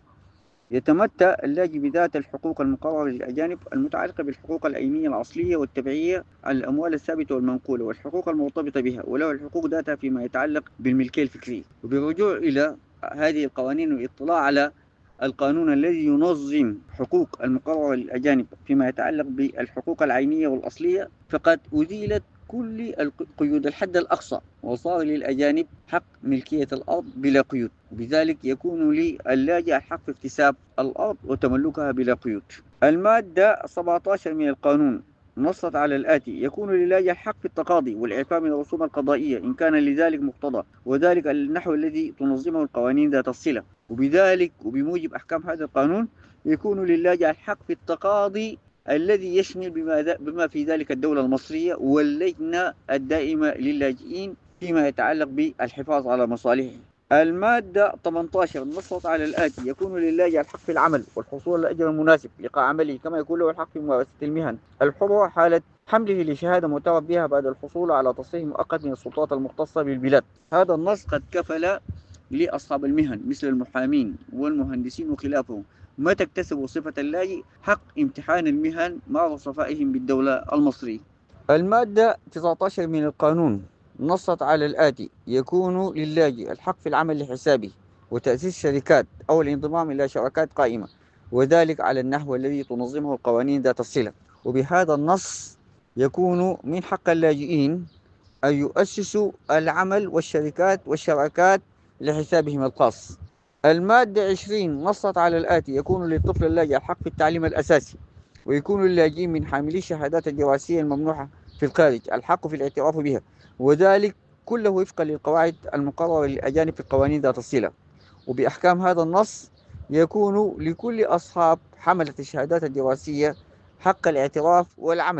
يتمتع اللاجئ بذات الحقوق المقررة للأجانب المتعلقة بالحقوق العينية الأصلية والتبعية على الأموال الثابتة والمنقولة والحقوق المرتبطة بها، وله الحقوق ذاتها فيما يتعلق بالملكية الفكرية. وبالرجوع إلى هذه القوانين والاطلاع على القانون الذي ينظم حقوق المقررة للأجانب فيما يتعلق بالحقوق العينية والأصلية، فقد أزيلت كل القيود الحد الأقصى وصار للأجانب حق ملكية الأرض بلا قيود، وبذلك يكون للاجئ الحق في اكتساب الأرض وتملكها بلا قيود. المادة سبعة عشر من القانون نصت على الآتي: يكون للاجئ الحق في التقاضي والإعفاء من الرسوم القضائية إن كان لذلك مقتضى، وذلك النحو الذي تنظمه القوانين ذات الصلة، وبذلك وبموجب أحكام هذا القانون يكون للاجئ الحق في التقاضي الذي يشمل بما, بما في ذلك الدولة المصرية واللجنة الدائمة للاجئين فيما يتعلق بالحفاظ على مصالحهم. المادة ثمانية عشر نصت على الآتي: يكون للاجئ الحق في العمل والحصول على الأجر المناسب لقاء عمله، كما يكون له الحق في ممارسة المهن الحرة حالة حمله لشهادة معترف بها بعد الحصول على تصريح مؤقت من السلطات المختصة بالبلاد. هذا النص قد كفل لأصحاب المهن مثل المحامين والمهندسين وخلافهم متى اكتسبوا صفة اللاجئ حق امتحان المهن مع وصفائهم بالدولة المصرية. المادة تسعة عشر من القانون نصت على الآتي: يكون للاجئ الحق في العمل لحسابه وتأسيس شركات أو الانضمام إلى شركات قائمة، وذلك على النحو الذي تنظمه القوانين ذات الصلة. وبهذا النص يكون من حق اللاجئين أن يؤسسوا العمل والشركات والشراكات لحسابهم الخاص. المادة عشرين نصت على الآتي: يكون للطفل اللاجئ الحق في التعليم الأساسي، ويكون للاجئين من حاملي الشهادات الدراسية الممنوحة في الخارج الحق في الاعتراف بها، وذلك كله وفقا للقواعد المقررة للأجانب في القوانين ذات الصلة. وبأحكام هذا النص يكون لكل أصحاب حملة الشهادات الدراسية حق الاعتراف والعمل،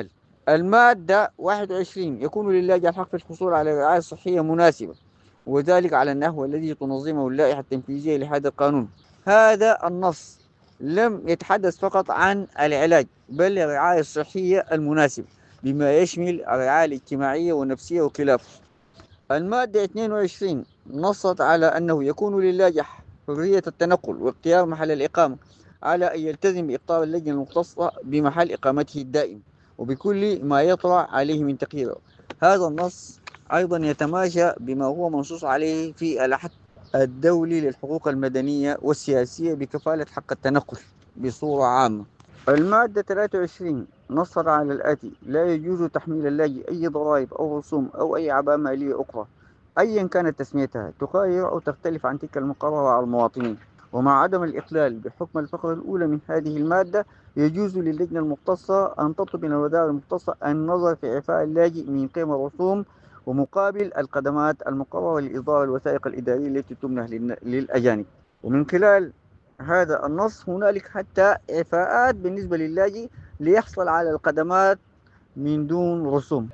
المادة واحد وعشرين يكون للاجئ الحق في الحصول على رعاية صحية مناسبة، وذلك على النحو الذي تنظمه اللائحة التنفيذية لهذا القانون. هذا النص لم يتحدث فقط عن العلاج بل الرعاية الصحية المناسبة بما يشمل الرعاية الاجتماعية والنفسية وخلافه. المادة اثنين وعشرين نصت على أنه يكون للاجئ حرية التنقل واختيار محل الإقامة على أن يلتزم بإقطار اللجنة المختصة بمحل إقامته الدائم وبكل ما يطرأ عليه من تقرير. هذا النص أيضا يتماشى بما هو منصوص عليه في العهد الدولي للحقوق المدنية والسياسية بكفالة حق التنقل بصورة عامة. المادة ثلاثة وعشرين نصت على الآتي: لا يجوز تحميل اللاجئ أي ضرائب أو رسوم أو أي أعباء مالية أخرى أيا كانت تسميتها تغاير أو تختلف عن تلك المقررة على المواطنين. ومع عدم الإخلال بحكم الفقرة الأولى من هذه المادة يجوز للجنة المختصة أن تطلب من الوزارة المختصة النظر في إعفاء اللاجئ من قيم الرسوم ومقابل الخدمات المقررة لإصدار الوثائق الإدارية التي تمنح للأجانب. ومن خلال هذا النص هنالك حتى إعفاءات بالنسبة للاجئ ليحصل على الخدمات من دون رسوم.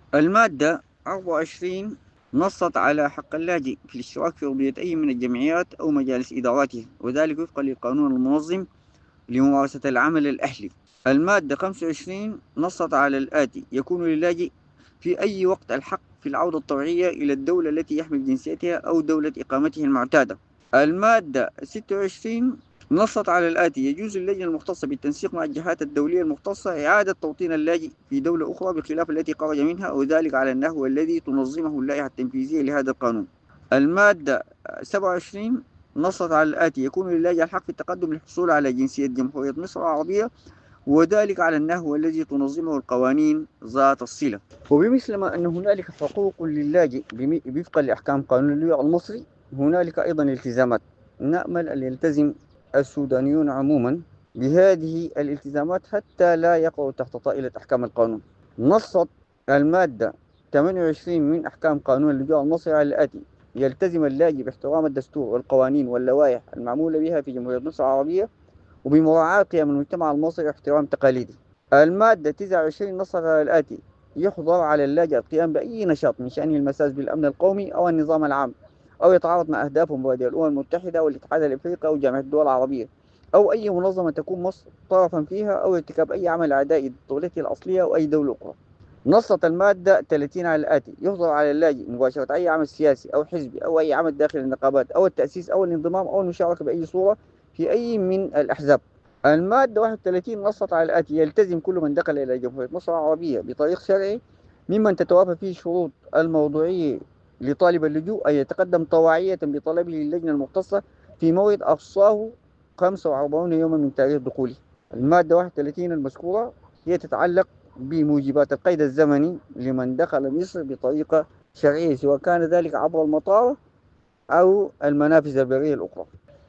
المادة أربعة وعشرين نصت على حق اللاجئ في الاشتراك في عضوية أي من الجمعيات أو مجالس إداراتها، وذلك وفقا للقانون المنظم لممارسة العمل الأهلي. المادة خمسة وعشرين نصت على الآتي: يكون للاجئ في أي وقت الحق في العودة الطوعية إلى الدولة التي يحمل جنسيتها أو دولة إقامته المعتادة. المادة ستة وعشرين نصت على الآتي: يجوز للجنة المختصة بالتنسيق مع الجهات الدولية المختصة إعادة توطين اللاجئ في دولة أخرى بخلاف التي خرج منها، وذلك على النحو الذي تنظمه اللائحة التنفيذية لهذا القانون. المادة سبعة وعشرين نصت على الآتي: يكون للاجئ الحق في التقدم للحصول على جنسية جمهورية مصر العربية، وذلك على النحو الذي تنظمه القوانين ذات الصلة. وبمثل ما أن هنالك حقوق للاجئ وفقا لأحكام قانون اللجوء المصري، هنالك أيضا التزامات. نأمل أن يلتزم السودانيون عموما بهذه الالتزامات حتى لا يقعوا تحت طائلة أحكام القانون. نصت المادة ثمانية وعشرين من أحكام قانون اللجوء المصري على الآتي: يلتزم اللاجئ باحترام الدستور والقوانين واللوائح المعمولة بها في جمهورية مصر العربية وبمراعاة قيم المجتمع المصري واحترام تقاليده. المادة تسعة وعشرين نصت على الآتي: يحظر على اللاجئ القيام بأي نشاط من شأنه المساس بالأمن القومي أو النظام العام أو يتعارض مع أهداف ومبادئ الأمم المتحدة والاتحاد الأفريقي أو جامعة الدول العربية أو أي منظمة تكون مصر طرفا فيها أو ارتكاب أي عمل عدائي لدولته الأصلية أو أي دولة أخرى. نصت المادة ثلاثين على الآتي: يحظر على اللاجئ مباشرة أي عمل سياسي أو حزبي أو أي عمل داخل النقابات أو التأسيس أو الانضمام أو المشاركة بأي صورة في أي من الأحزاب. المادة واحد وثلاثين نصت على الآتي: يلتزم كل من دخل إلى جمهورية مصر العربية بطريق شرعي ممن تتوافى فيه شروط الموضوعية لطالب اللجوء أن يتقدم طواعية بطلبه للجنة المختصة في موعد أقصاه خمسة وأربعين يوما من تاريخ دخوله. المادة واحد وثلاثين المذكورة هي تتعلق بموجبات القيد الزمني لمن دخل مصر بطريقة شرعية سواء كان ذلك عبر المطار أو المنافذ البرية الأخرى.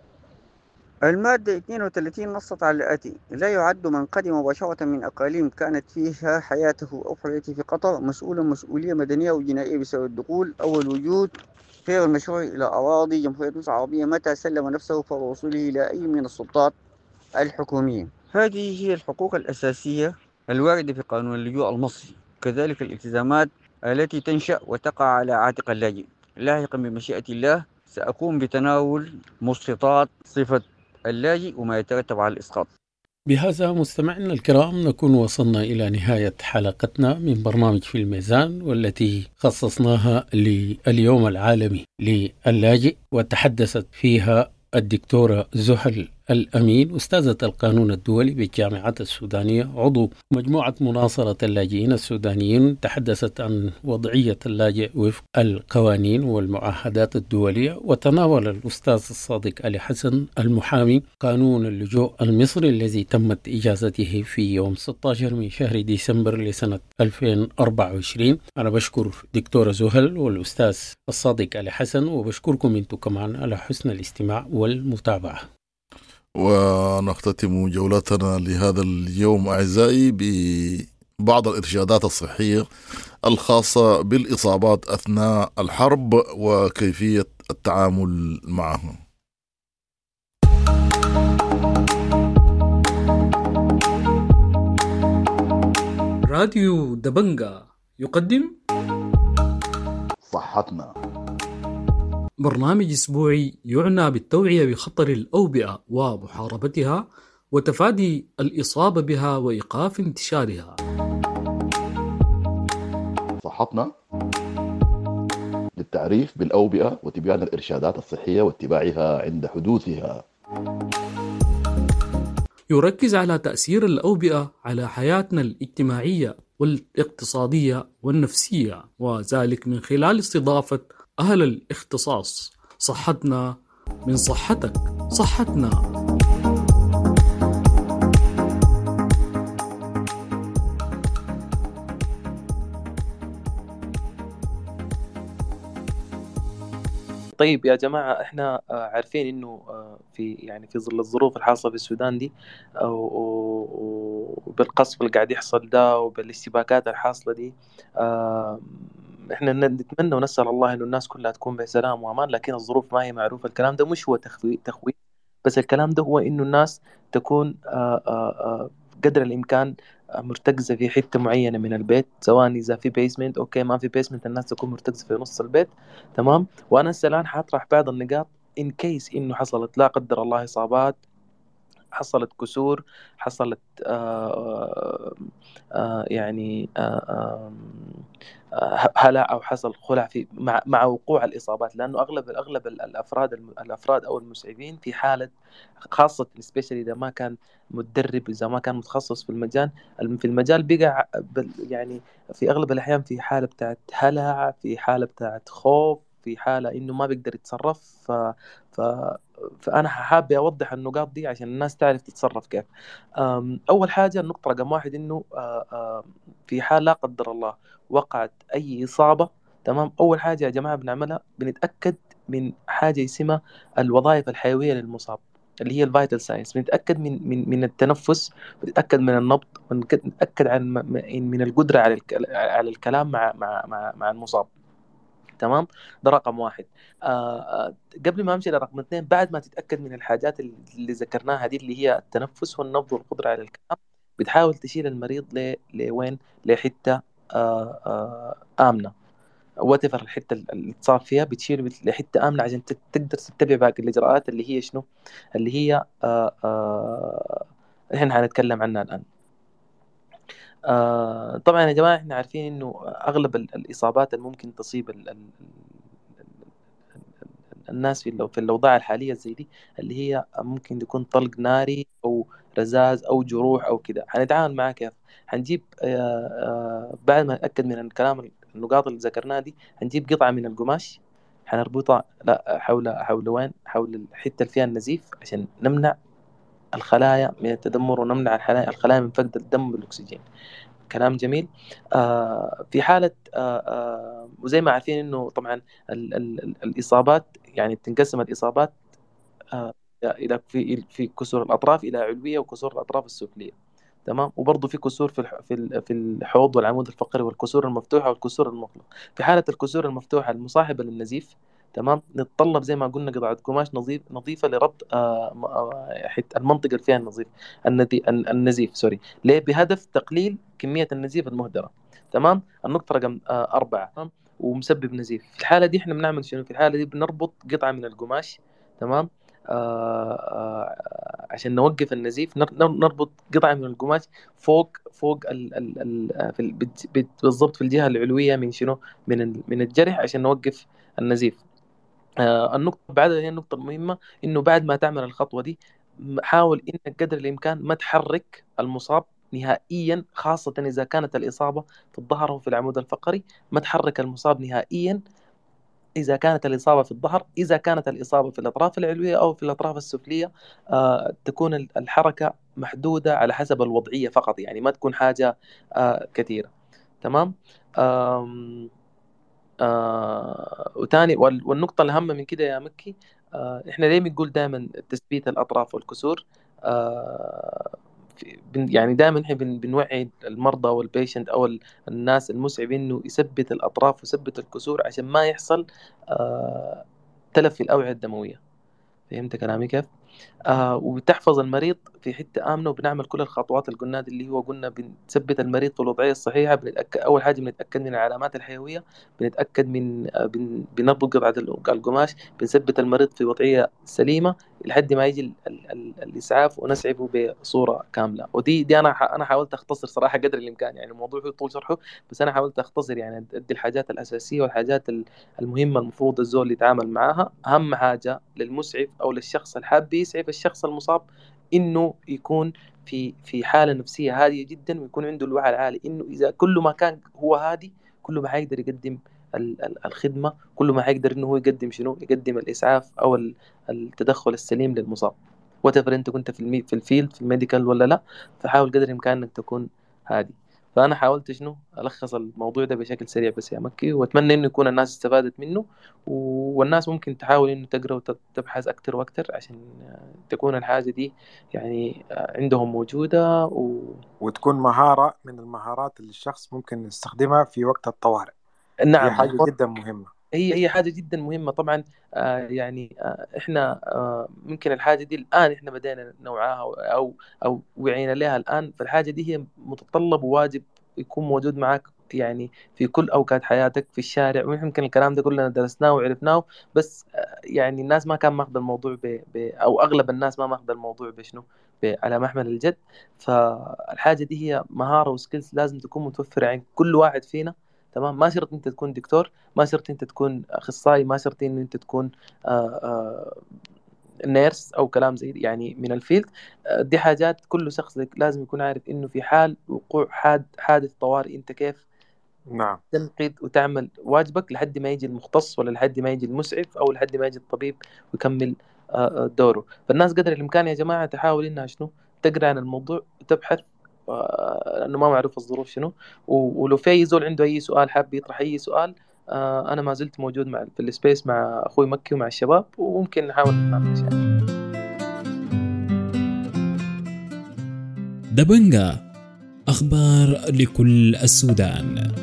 المادة اثنين وثلاثين نصت على الآتي: لا يعد من قدم مباشرة من أقاليم كانت فيها حياته أو حريته في قطر مسؤولا مسؤولية مدنية أو جنائية بسبب الدخول أو الوجود غير المشروع إلى أراضي جمهورية مصر العربية متى سلم نفسه فور وصوله إلى أي من السلطات الحكومية. هذه هي الحقوق الأساسية الواردة في قانون اللجوء المصري، كذلك الالتزامات التي تنشأ وتقع على عاتق اللاجئ. لاحقا بمشيئة الله سأقوم بتناول مسقطات صفة اللاجئ وما يترتب على الإسقاط. بهذا مستمعينا الكرام نكون وصلنا إلى نهاية حلقتنا من برنامج في الميزان، والتي خصصناها لليوم العالمي للاجئ، وتحدثت فيها الدكتورة زهل الأمين أستاذة القانون الدولي بالجامعة السودانية، عضو مجموعة مناصرة اللاجئين السودانيين. تحدثت عن وضعية اللاجئ وفق القوانين والمعاهدات الدولية. وتناول الأستاذ الصادق علي حسن المحامي قانون اللجوء المصري الذي تمت إجازته في يوم ستة عشر من شهر ديسمبر لسنة ألفين وأربعة وعشرين. أنا بشكر دكتورة زهل والأستاذ الصادق علي حسن، وبشكركم أنتم كمان على حسن الاستماع والمتابعة. ونختتم جولتنا لهذا اليوم أعزائي ببعض الإرشادات الصحية الخاصة بالإصابات أثناء الحرب وكيفية التعامل معها. راديو دبنجا يقدم صحتنا، برنامج أسبوعي يعنى بالتوعية بخطر الأوبئة ومحاربتها وتفادي الإصابة بها وإيقاف انتشارها. صحتنا للتعريف بالأوبئة وتبيان الإرشادات الصحية واتباعها عند حدوثها. يركز على تأثير الأوبئة على حياتنا الاجتماعية والاقتصادية والنفسية، وذلك من خلال استضافة أهل الاختصاص. صحتنا من صحتك، صحتنا. طيب يا جماعة، احنا عارفين انه في يعني في ظل الظروف الحاصلة في السودان دي وبالقصف اللي قاعد يحصل ده وبالاشتباكات الحاصلة دي، احنا نتمنى ونسأل الله انه الناس كلها تكون بسلام وامان، لكن الظروف ما هي معروفة. الكلام ده مش هو تخويف، بس الكلام ده هو انه الناس تكون قدر الامكان مرتكزة في حتة معينة من البيت، سواء إذا في بيسمنت أوكي، ما في بيسمنت الناس تكون مرتكزة في نص البيت. تمام. وأنا هسه الآن حاطرح بعض النقاط إن كيس إنه حصلت لا قدر الله إصابات، حصلت كسور، حصلت آآ آآ يعني آآ هلع أو حصل خلع في مع مع وقوع الإصابات، لأنه أغلب أغلب الأفراد الأفراد أو المسعفين في حالة، خاصة سبيشال إذا ما كان متدرب، إذا ما كان متخصص في المجال في المجال بقى يعني في أغلب الأحيان في حالة بتاعت هلع، في حالة بتاعت خوف، في حالة إنه ما بيقدر يتصرف. ف ف فأنا حابة أوضح النقاط دي عشان الناس تعرف تتصرف كيف. أول حاجة النقطة رقم واحد إنه في حال لا قدر الله وقعت أي إصابة، تمام، أول حاجة يا جماعة بنعملها بنتأكد من حاجة اسمها الوظائف الحيوية للمصاب، اللي هي الفايتال ساينس. بنتأكد من من من التنفس، بنتأكد من النبض، بنتأكد عن من القدرة على على الكلام مع مع مع مع المصاب. تمام، ده رقم واحد. آه قبل ما امشي لرقم اثنين، بعد ما تتاكد من الحاجات اللي ذكرناها دي اللي هي التنفس والنبض والقدره على الكلام، بتحاول تشيل المريض ل لوين لحته آه آه امنه، واتفر الحته اللي اتصاب فيها بتشيل لحته امنه عشان تقدر تتبع باقي الاجراءات اللي هي شنو، اللي هي آه آه احنا هنتكلم عنها الان. آه طبعا يا جماعة احنا عارفين انه اغلب الاصابات اللي ممكن تصيب ال ال الناس في في الاوضاع الحالية زي دي، اللي هي ممكن تكون طلق ناري او رذاذ او جروح او كده. هنتعامل معاه كيف؟ هنجيب آه آه بعد ما نتأكد من الكلام النقاط اللي ذكرناها دي، هنجيب قطعة من القماش، هنربطها لا حول حول وين حول الحتة اللي فيها النزيف عشان نمنع الخلايا من التدمر ونمنع الخلايا الخلايا من فقد الدم بالأكسجين. كلام جميل. آه في حالة آه آه وزي ما عارفين إنه طبعا ال ال الإصابات يعني تنقسم الإصابات آه إلى في في كسور الأطراف إلى علوية وكسور الأطراف السفلية. تمام. وبرضه في كسور في في في الحوض والعمود الفقري والكسور المفتوحة والكسور المغلقة. في حالة الكسور المفتوحة المصاحبة للنزيف، تمام، نتطلب زي ما قلنا قطعة قماش نظيف نظيفة لربط آه حتى المنطقة اللي فيها النزيف النزيف سوري ليه؟ بهدف تقليل كمية النزيف المهدرة. تمام. النقطة رقم آه أربعة، تمام، ومسبب نزيف. في الحالة دي احنا بنعمل شنو؟ في الحالة دي بنربط قطعة من القماش، تمام، آه آه عشان نوقف النزيف. نربط قطعة من القماش فوق فوق ال ال ال في بالضبط في الجهة العلوية من شنو؟ من من الجرح عشان نوقف النزيف. آه النقطة بعدها هي النقطة المهمة، إنه بعد ما تعمل الخطوة دي حاول إنك قدر الإمكان ما تحرك المصاب نهائيا، خاصة إذا كانت الإصابة في الظهر وفي العمود الفقري. ما تحرك المصاب نهائيا إذا كانت الإصابة في الظهر. إذا كانت الإصابة في الأطراف العلوية أو في الأطراف السفلية آه تكون الحركة محدودة على حسب الوضعية فقط، يعني ما تكون حاجة آه كثيرة. تمام. آم آه وتاني والنقطة الأهم من كده يا مكي، آه إحنا ليه بنقول دائما تثبيت الأطراف والكسور؟ آه يعني دائما إحنا بنوعي المرضى والبيشنت أو الناس المسعف إنه يثبت الأطراف ويثبت الكسور عشان ما يحصل آه تلف في الأوعية الدموية. فهمت كلامي كيف؟ آه وتحفظ المريض في حتة آمنة، وبنعمل كل الخطوات اللي قلنا اللي هو قلنا بنثبت المريض في الوضعية الصحيحة. بنتأكد أول حاجة بنتأكد من العلامات الحيوية، بنتأكد من آه بن بنربط قطعة القماش، بنثبت المريض في وضعية سليمة لحد ما يجي ال ال ال الإسعاف ونسعفه بصورة كاملة. ودي دي أنا أنا حاولت أختصر صراحة قدر الإمكان، يعني الموضوع هو طول شرحه، بس أنا حاولت أختصر يعني أدي الحاجات الأساسية والحاجات المهمة المفروض الزول يتعامل معاها. أهم حاجة للمسعف أو للشخص الحاب يسعف الشخص المصاب إنه يكون في في حالة نفسية هادية جدا، ويكون عنده الوعي العالي إنه إذا كل ما كان هو هادي كل ما حيقدر يقدم الخدمة، كل ما حيقدر إنه هو يقدم شنو يقدم الإسعاف أو التدخل السليم للمصاب. وتفر أنت كنت في المي في الفيلد في الميديكال ولا لا، فحاول قدر الإمكان إنك تكون هادي. فأنا حاولت شنو ألخص الموضوع ده بشكل سريع بس يا مكي، وأتمنى إنه يكون الناس استفادت منه، والناس ممكن تحاول إنه تقرأ وتبحث أكتر وأكتر عشان تكون الحاجة دي يعني عندهم موجودة و... وتكون مهارة من المهارات اللي الشخص ممكن يستخدمها في وقت الطوارئ. نعم، هي حاجة جدا مهمة. هي هي حاجة جدا مهمة طبعا. آه يعني آه إحنا آه ممكن الحاجة دي الآن إحنا بدينا نوعاها أو أو وعينا لها الآن، فالحاجة دي هي متطلب وواجب يكون موجود معك يعني في كل أوقات حياتك في الشارع. ويمكن الكلام ده كلنا درسناه وعرفناه، بس آه يعني الناس ما كان ماخذ الموضوع ب... ب... أو أغلب الناس ما ماخذ الموضوع بشنو ب... على محمل الجد. فالحاجة دي هي مهارة وسكيلز لازم تكون متوفرة عند كل واحد فينا. تمام، ما شرط انت تكون دكتور، ما شرط انت تكون اخصائي، ما شرط ان انت تكون آآ آآ نيرس او كلام زي يعني من الفيلد. دي حاجات كل شخص لازم يكون عارف انه في حال وقوع حاد حادث طوارئ انت كيف نعم تنقذ وتعمل واجبك لحد ما يجي المختص ولا لحد ما يجي المسعف او لحد ما يجي الطبيب ويكمل دوره. فالناس قدر الامكان يا جماعه تحاول انها شنو تقرا عن الموضوع وتبحث، لأنه ما معروف الظروف شنو. ولو في أي زول عنده أي سؤال حاب يطرح أي سؤال، آه أنا ما زلت موجود مع في السبيس مع أخوي مكي ومع الشباب، وممكن نحاول نتناقش يعني. دبنجة، أخبار لكل السودان.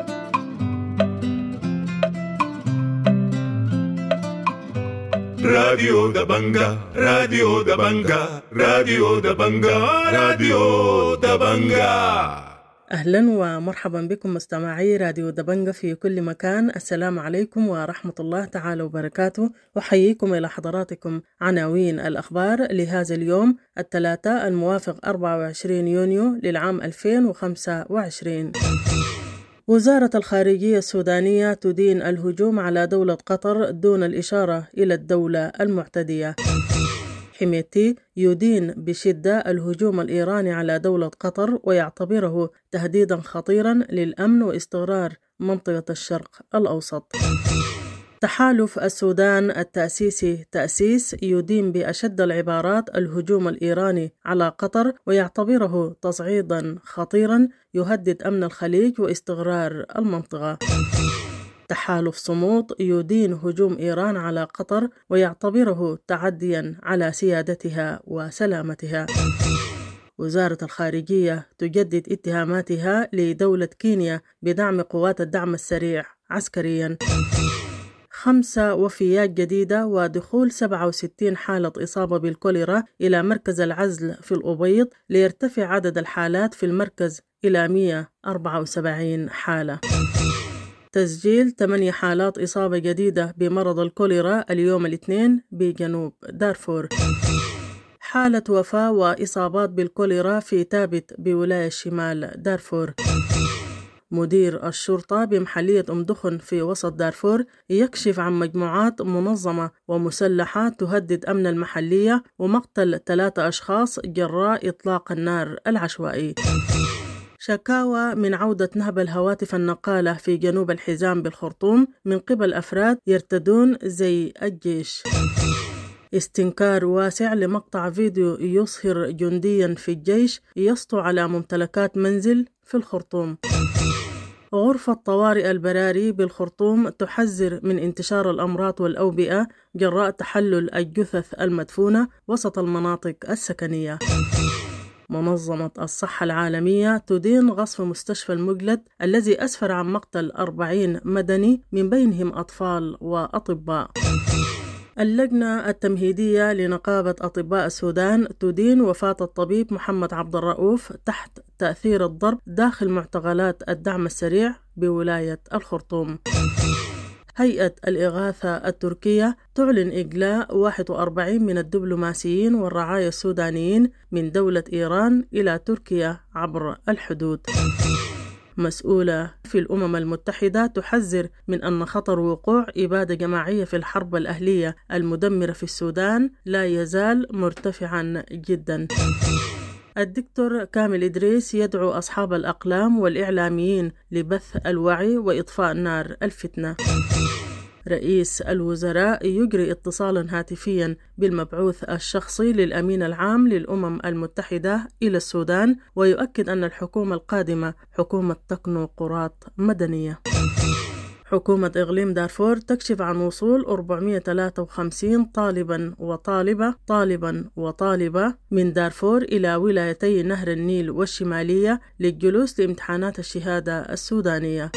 راديو دبنجة راديو دبنجة راديو دبنجة راديو دبنجة. أهلا ومرحبا بكم مستمعي راديو دبنجة في كل مكان. السلام عليكم ورحمة الله تعالى وبركاته، وحييكم إلى حضراتكم عناوين الأخبار لهذا اليوم الثلاثاء الموافق أربعة وعشرين يونيو للعام ألفين وخمسة وعشرين. وزارة الخارجية السودانية تدين الهجوم على دولة قطر دون الإشارة إلى الدولة المعتدية. حميتي يدين بشدة الهجوم الإيراني على دولة قطر ويعتبره تهديدا خطيرا للأمن واستقرار منطقة الشرق الأوسط. تحالف السودان التأسيسي تأسيس يدين بأشد العبارات الهجوم الإيراني على قطر ويعتبره تصعيدا خطيرا يهدد أمن الخليج واستقرار المنطقة. تحالف صمود يدين هجوم إيران على قطر ويعتبره تعديا على سيادتها وسلامتها. وزارة الخارجية تجدد اتهاماتها لدولة كينيا بدعم قوات الدعم السريع عسكريا. خمسة وفيات جديدة ودخول سبعة وستين حالة إصابة بالكوليرا إلى مركز العزل في الأبيض ليرتفع عدد الحالات في المركز إلى مئة وأربعة وسبعين حالة. تسجيل ثمانية حالات إصابة جديدة بمرض الكوليرا اليوم الاثنين بجنوب دارفور. حالة وفاة وإصابات بالكوليرا في تابت بولاية شمال دارفور. مدير الشرطة بمحلية أم دخن في وسط دارفور يكشف عن مجموعات منظمة ومسلحة تهدد أمن المحلية ومقتل ثلاثة أشخاص جراء إطلاق النار العشوائي. شكاوى من عودة نهب الهواتف النقالة في جنوب الحزام بالخرطوم من قبل أفراد يرتدون زي الجيش. استنكار واسع لمقطع فيديو يظهر جنديا في الجيش يسطو على ممتلكات منزل في الخرطوم. غرفة طوارئ البراري بالخرطوم تحذر من انتشار الأمراض والأوبئة جراء تحلل الجثث المدفونة وسط المناطق السكنية. منظمة الصحة العالمية تدين غصف مستشفى المجلد الذي أسفر عن مقتل أربعين مدني من بينهم أطفال وأطباء. اللجنة التمهيدية لنقابة أطباء السودان تدين وفاة الطبيب محمد عبد الرؤوف تحت تأثير الضرب داخل معتقلات الدعم السريع بولاية الخرطوم. هيئة الإغاثة التركية تعلن إجلاء واحد وأربعين من الدبلوماسيين والرعايا السودانيين من دولة إيران إلى تركيا عبر الحدود. مسؤولة في الأمم المتحدة تحذر من أن خطر وقوع إبادة جماعية في الحرب الأهلية المدمرة في السودان لا يزال مرتفعا جدا. الدكتور كامل إدريس يدعو أصحاب الأقلام والإعلاميين لبث الوعي وإطفاء نار الفتنة. رئيس الوزراء يجري اتصالا هاتفيا بالمبعوث الشخصي للأمين العام للأمم المتحدة إلى السودان ويؤكد أن الحكومة القادمة حكومة تكنوقراط مدنية. حكومة إقليم دارفور تكشف عن وصول أربعمائة وثلاثة وخمسين طالبا وطالبة طالبا وطالبة من دارفور إلى ولايتي نهر النيل والشمالية للجلوس لامتحانات الشهادة السودانية.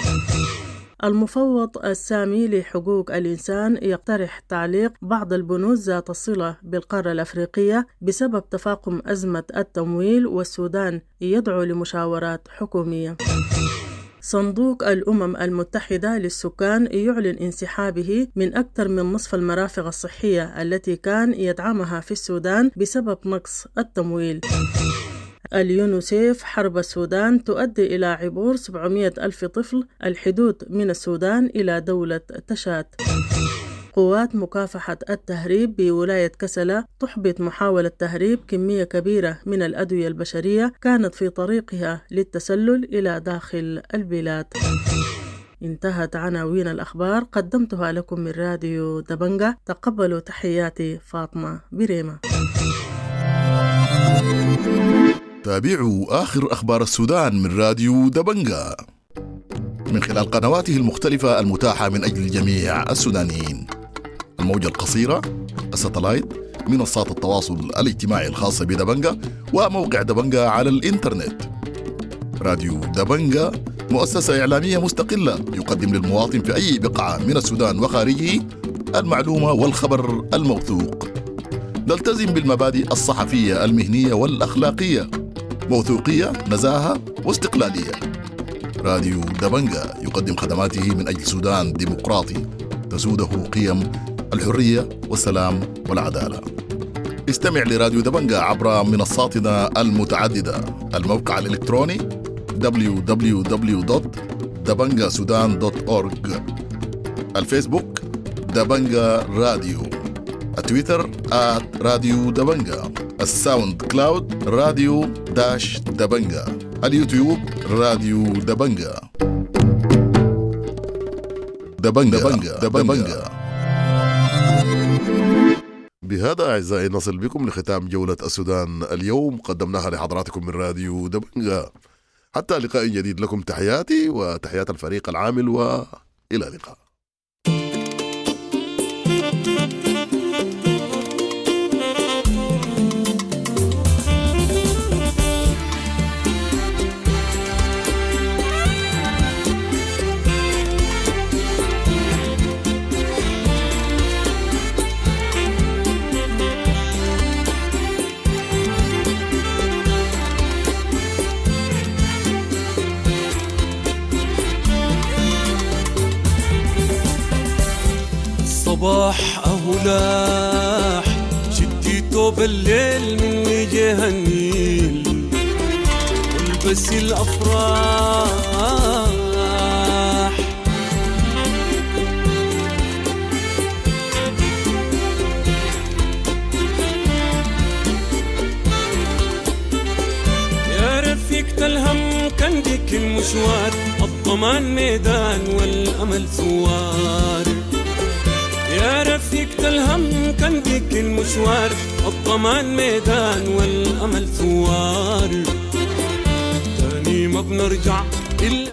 المفوض السامي لحقوق الإنسان يقترح تعليق بعض البنود ذات الصلة بالقارة الأفريقية بسبب تفاقم أزمة التمويل، والسودان يدعو لمشاورات حكومية. صندوق الأمم المتحدة للسكان يعلن انسحابه من أكثر من نصف المرافق الصحية التي كان يدعمها في السودان بسبب نقص التمويل. اليونيسيف حرب السودان تؤدي إلى عبور سبعمائة ألف طفل الحدود من السودان إلى دولة تشاد. قوات مكافحة التهريب بولاية كسلة تحبط محاولة تهريب كمية كبيرة من الأدوية البشرية كانت في طريقها للتسلل إلى داخل البلاد. انتهت عناوين الأخبار قدمتها لكم من راديو دبنجة. تقبلوا تحياتي فاطمة بريمة. تابعوا آخر أخبار السودان من راديو دبنجة من خلال قنواته المختلفة المتاحة من أجل جميع السودانيين: الموجة القصيرة، الساتلايت، منصات التواصل الاجتماعي الخاصة بدبنجة، وموقع دبنجة على الإنترنت. راديو دبنجة مؤسسة إعلامية مستقلة يقدم للمواطن في أي بقعة من السودان وخارجه المعلومة والخبر الموثوق. نلتزم بالمبادئ الصحفية المهنية والأخلاقية: موثوقية، نزاهة، واستقلالية. راديو دبنجة يقدم خدماته من أجل سودان ديمقراطي تسوده قيم الحرية والسلام والعدالة. استمع لراديو دبنجة عبر منصاتنا المتعددة: الموقع الإلكتروني دبليو دبليو دبليو دوت دبنجة سودان دوت أورج، الفيسبوك دبنجة راديو، التويتر آت راديو دبنجة، الساوند كلاود راديو داش دبنجة، اليوتيوب راديو دبنجة. دبنجة دبنجة, دبنجة. بهذا أعزائي نصل بكم لختام جولة السودان اليوم قدمناها لحضراتكم من راديو دبنجة. حتى لقاء جديد لكم تحياتي وتحيات الفريق العامل، وإلى اللقاء. صباح أهلاح شديته بالليل من وجه النيل والبس الأفراح يا رفيقة الهم كان ديك المشوار، الضمان ميدان والأمل ثوار. يا رفيقة الهم كان ديك المشوار، الضمان ميدان والأمل ثوار. تاني ما بنرجع إلا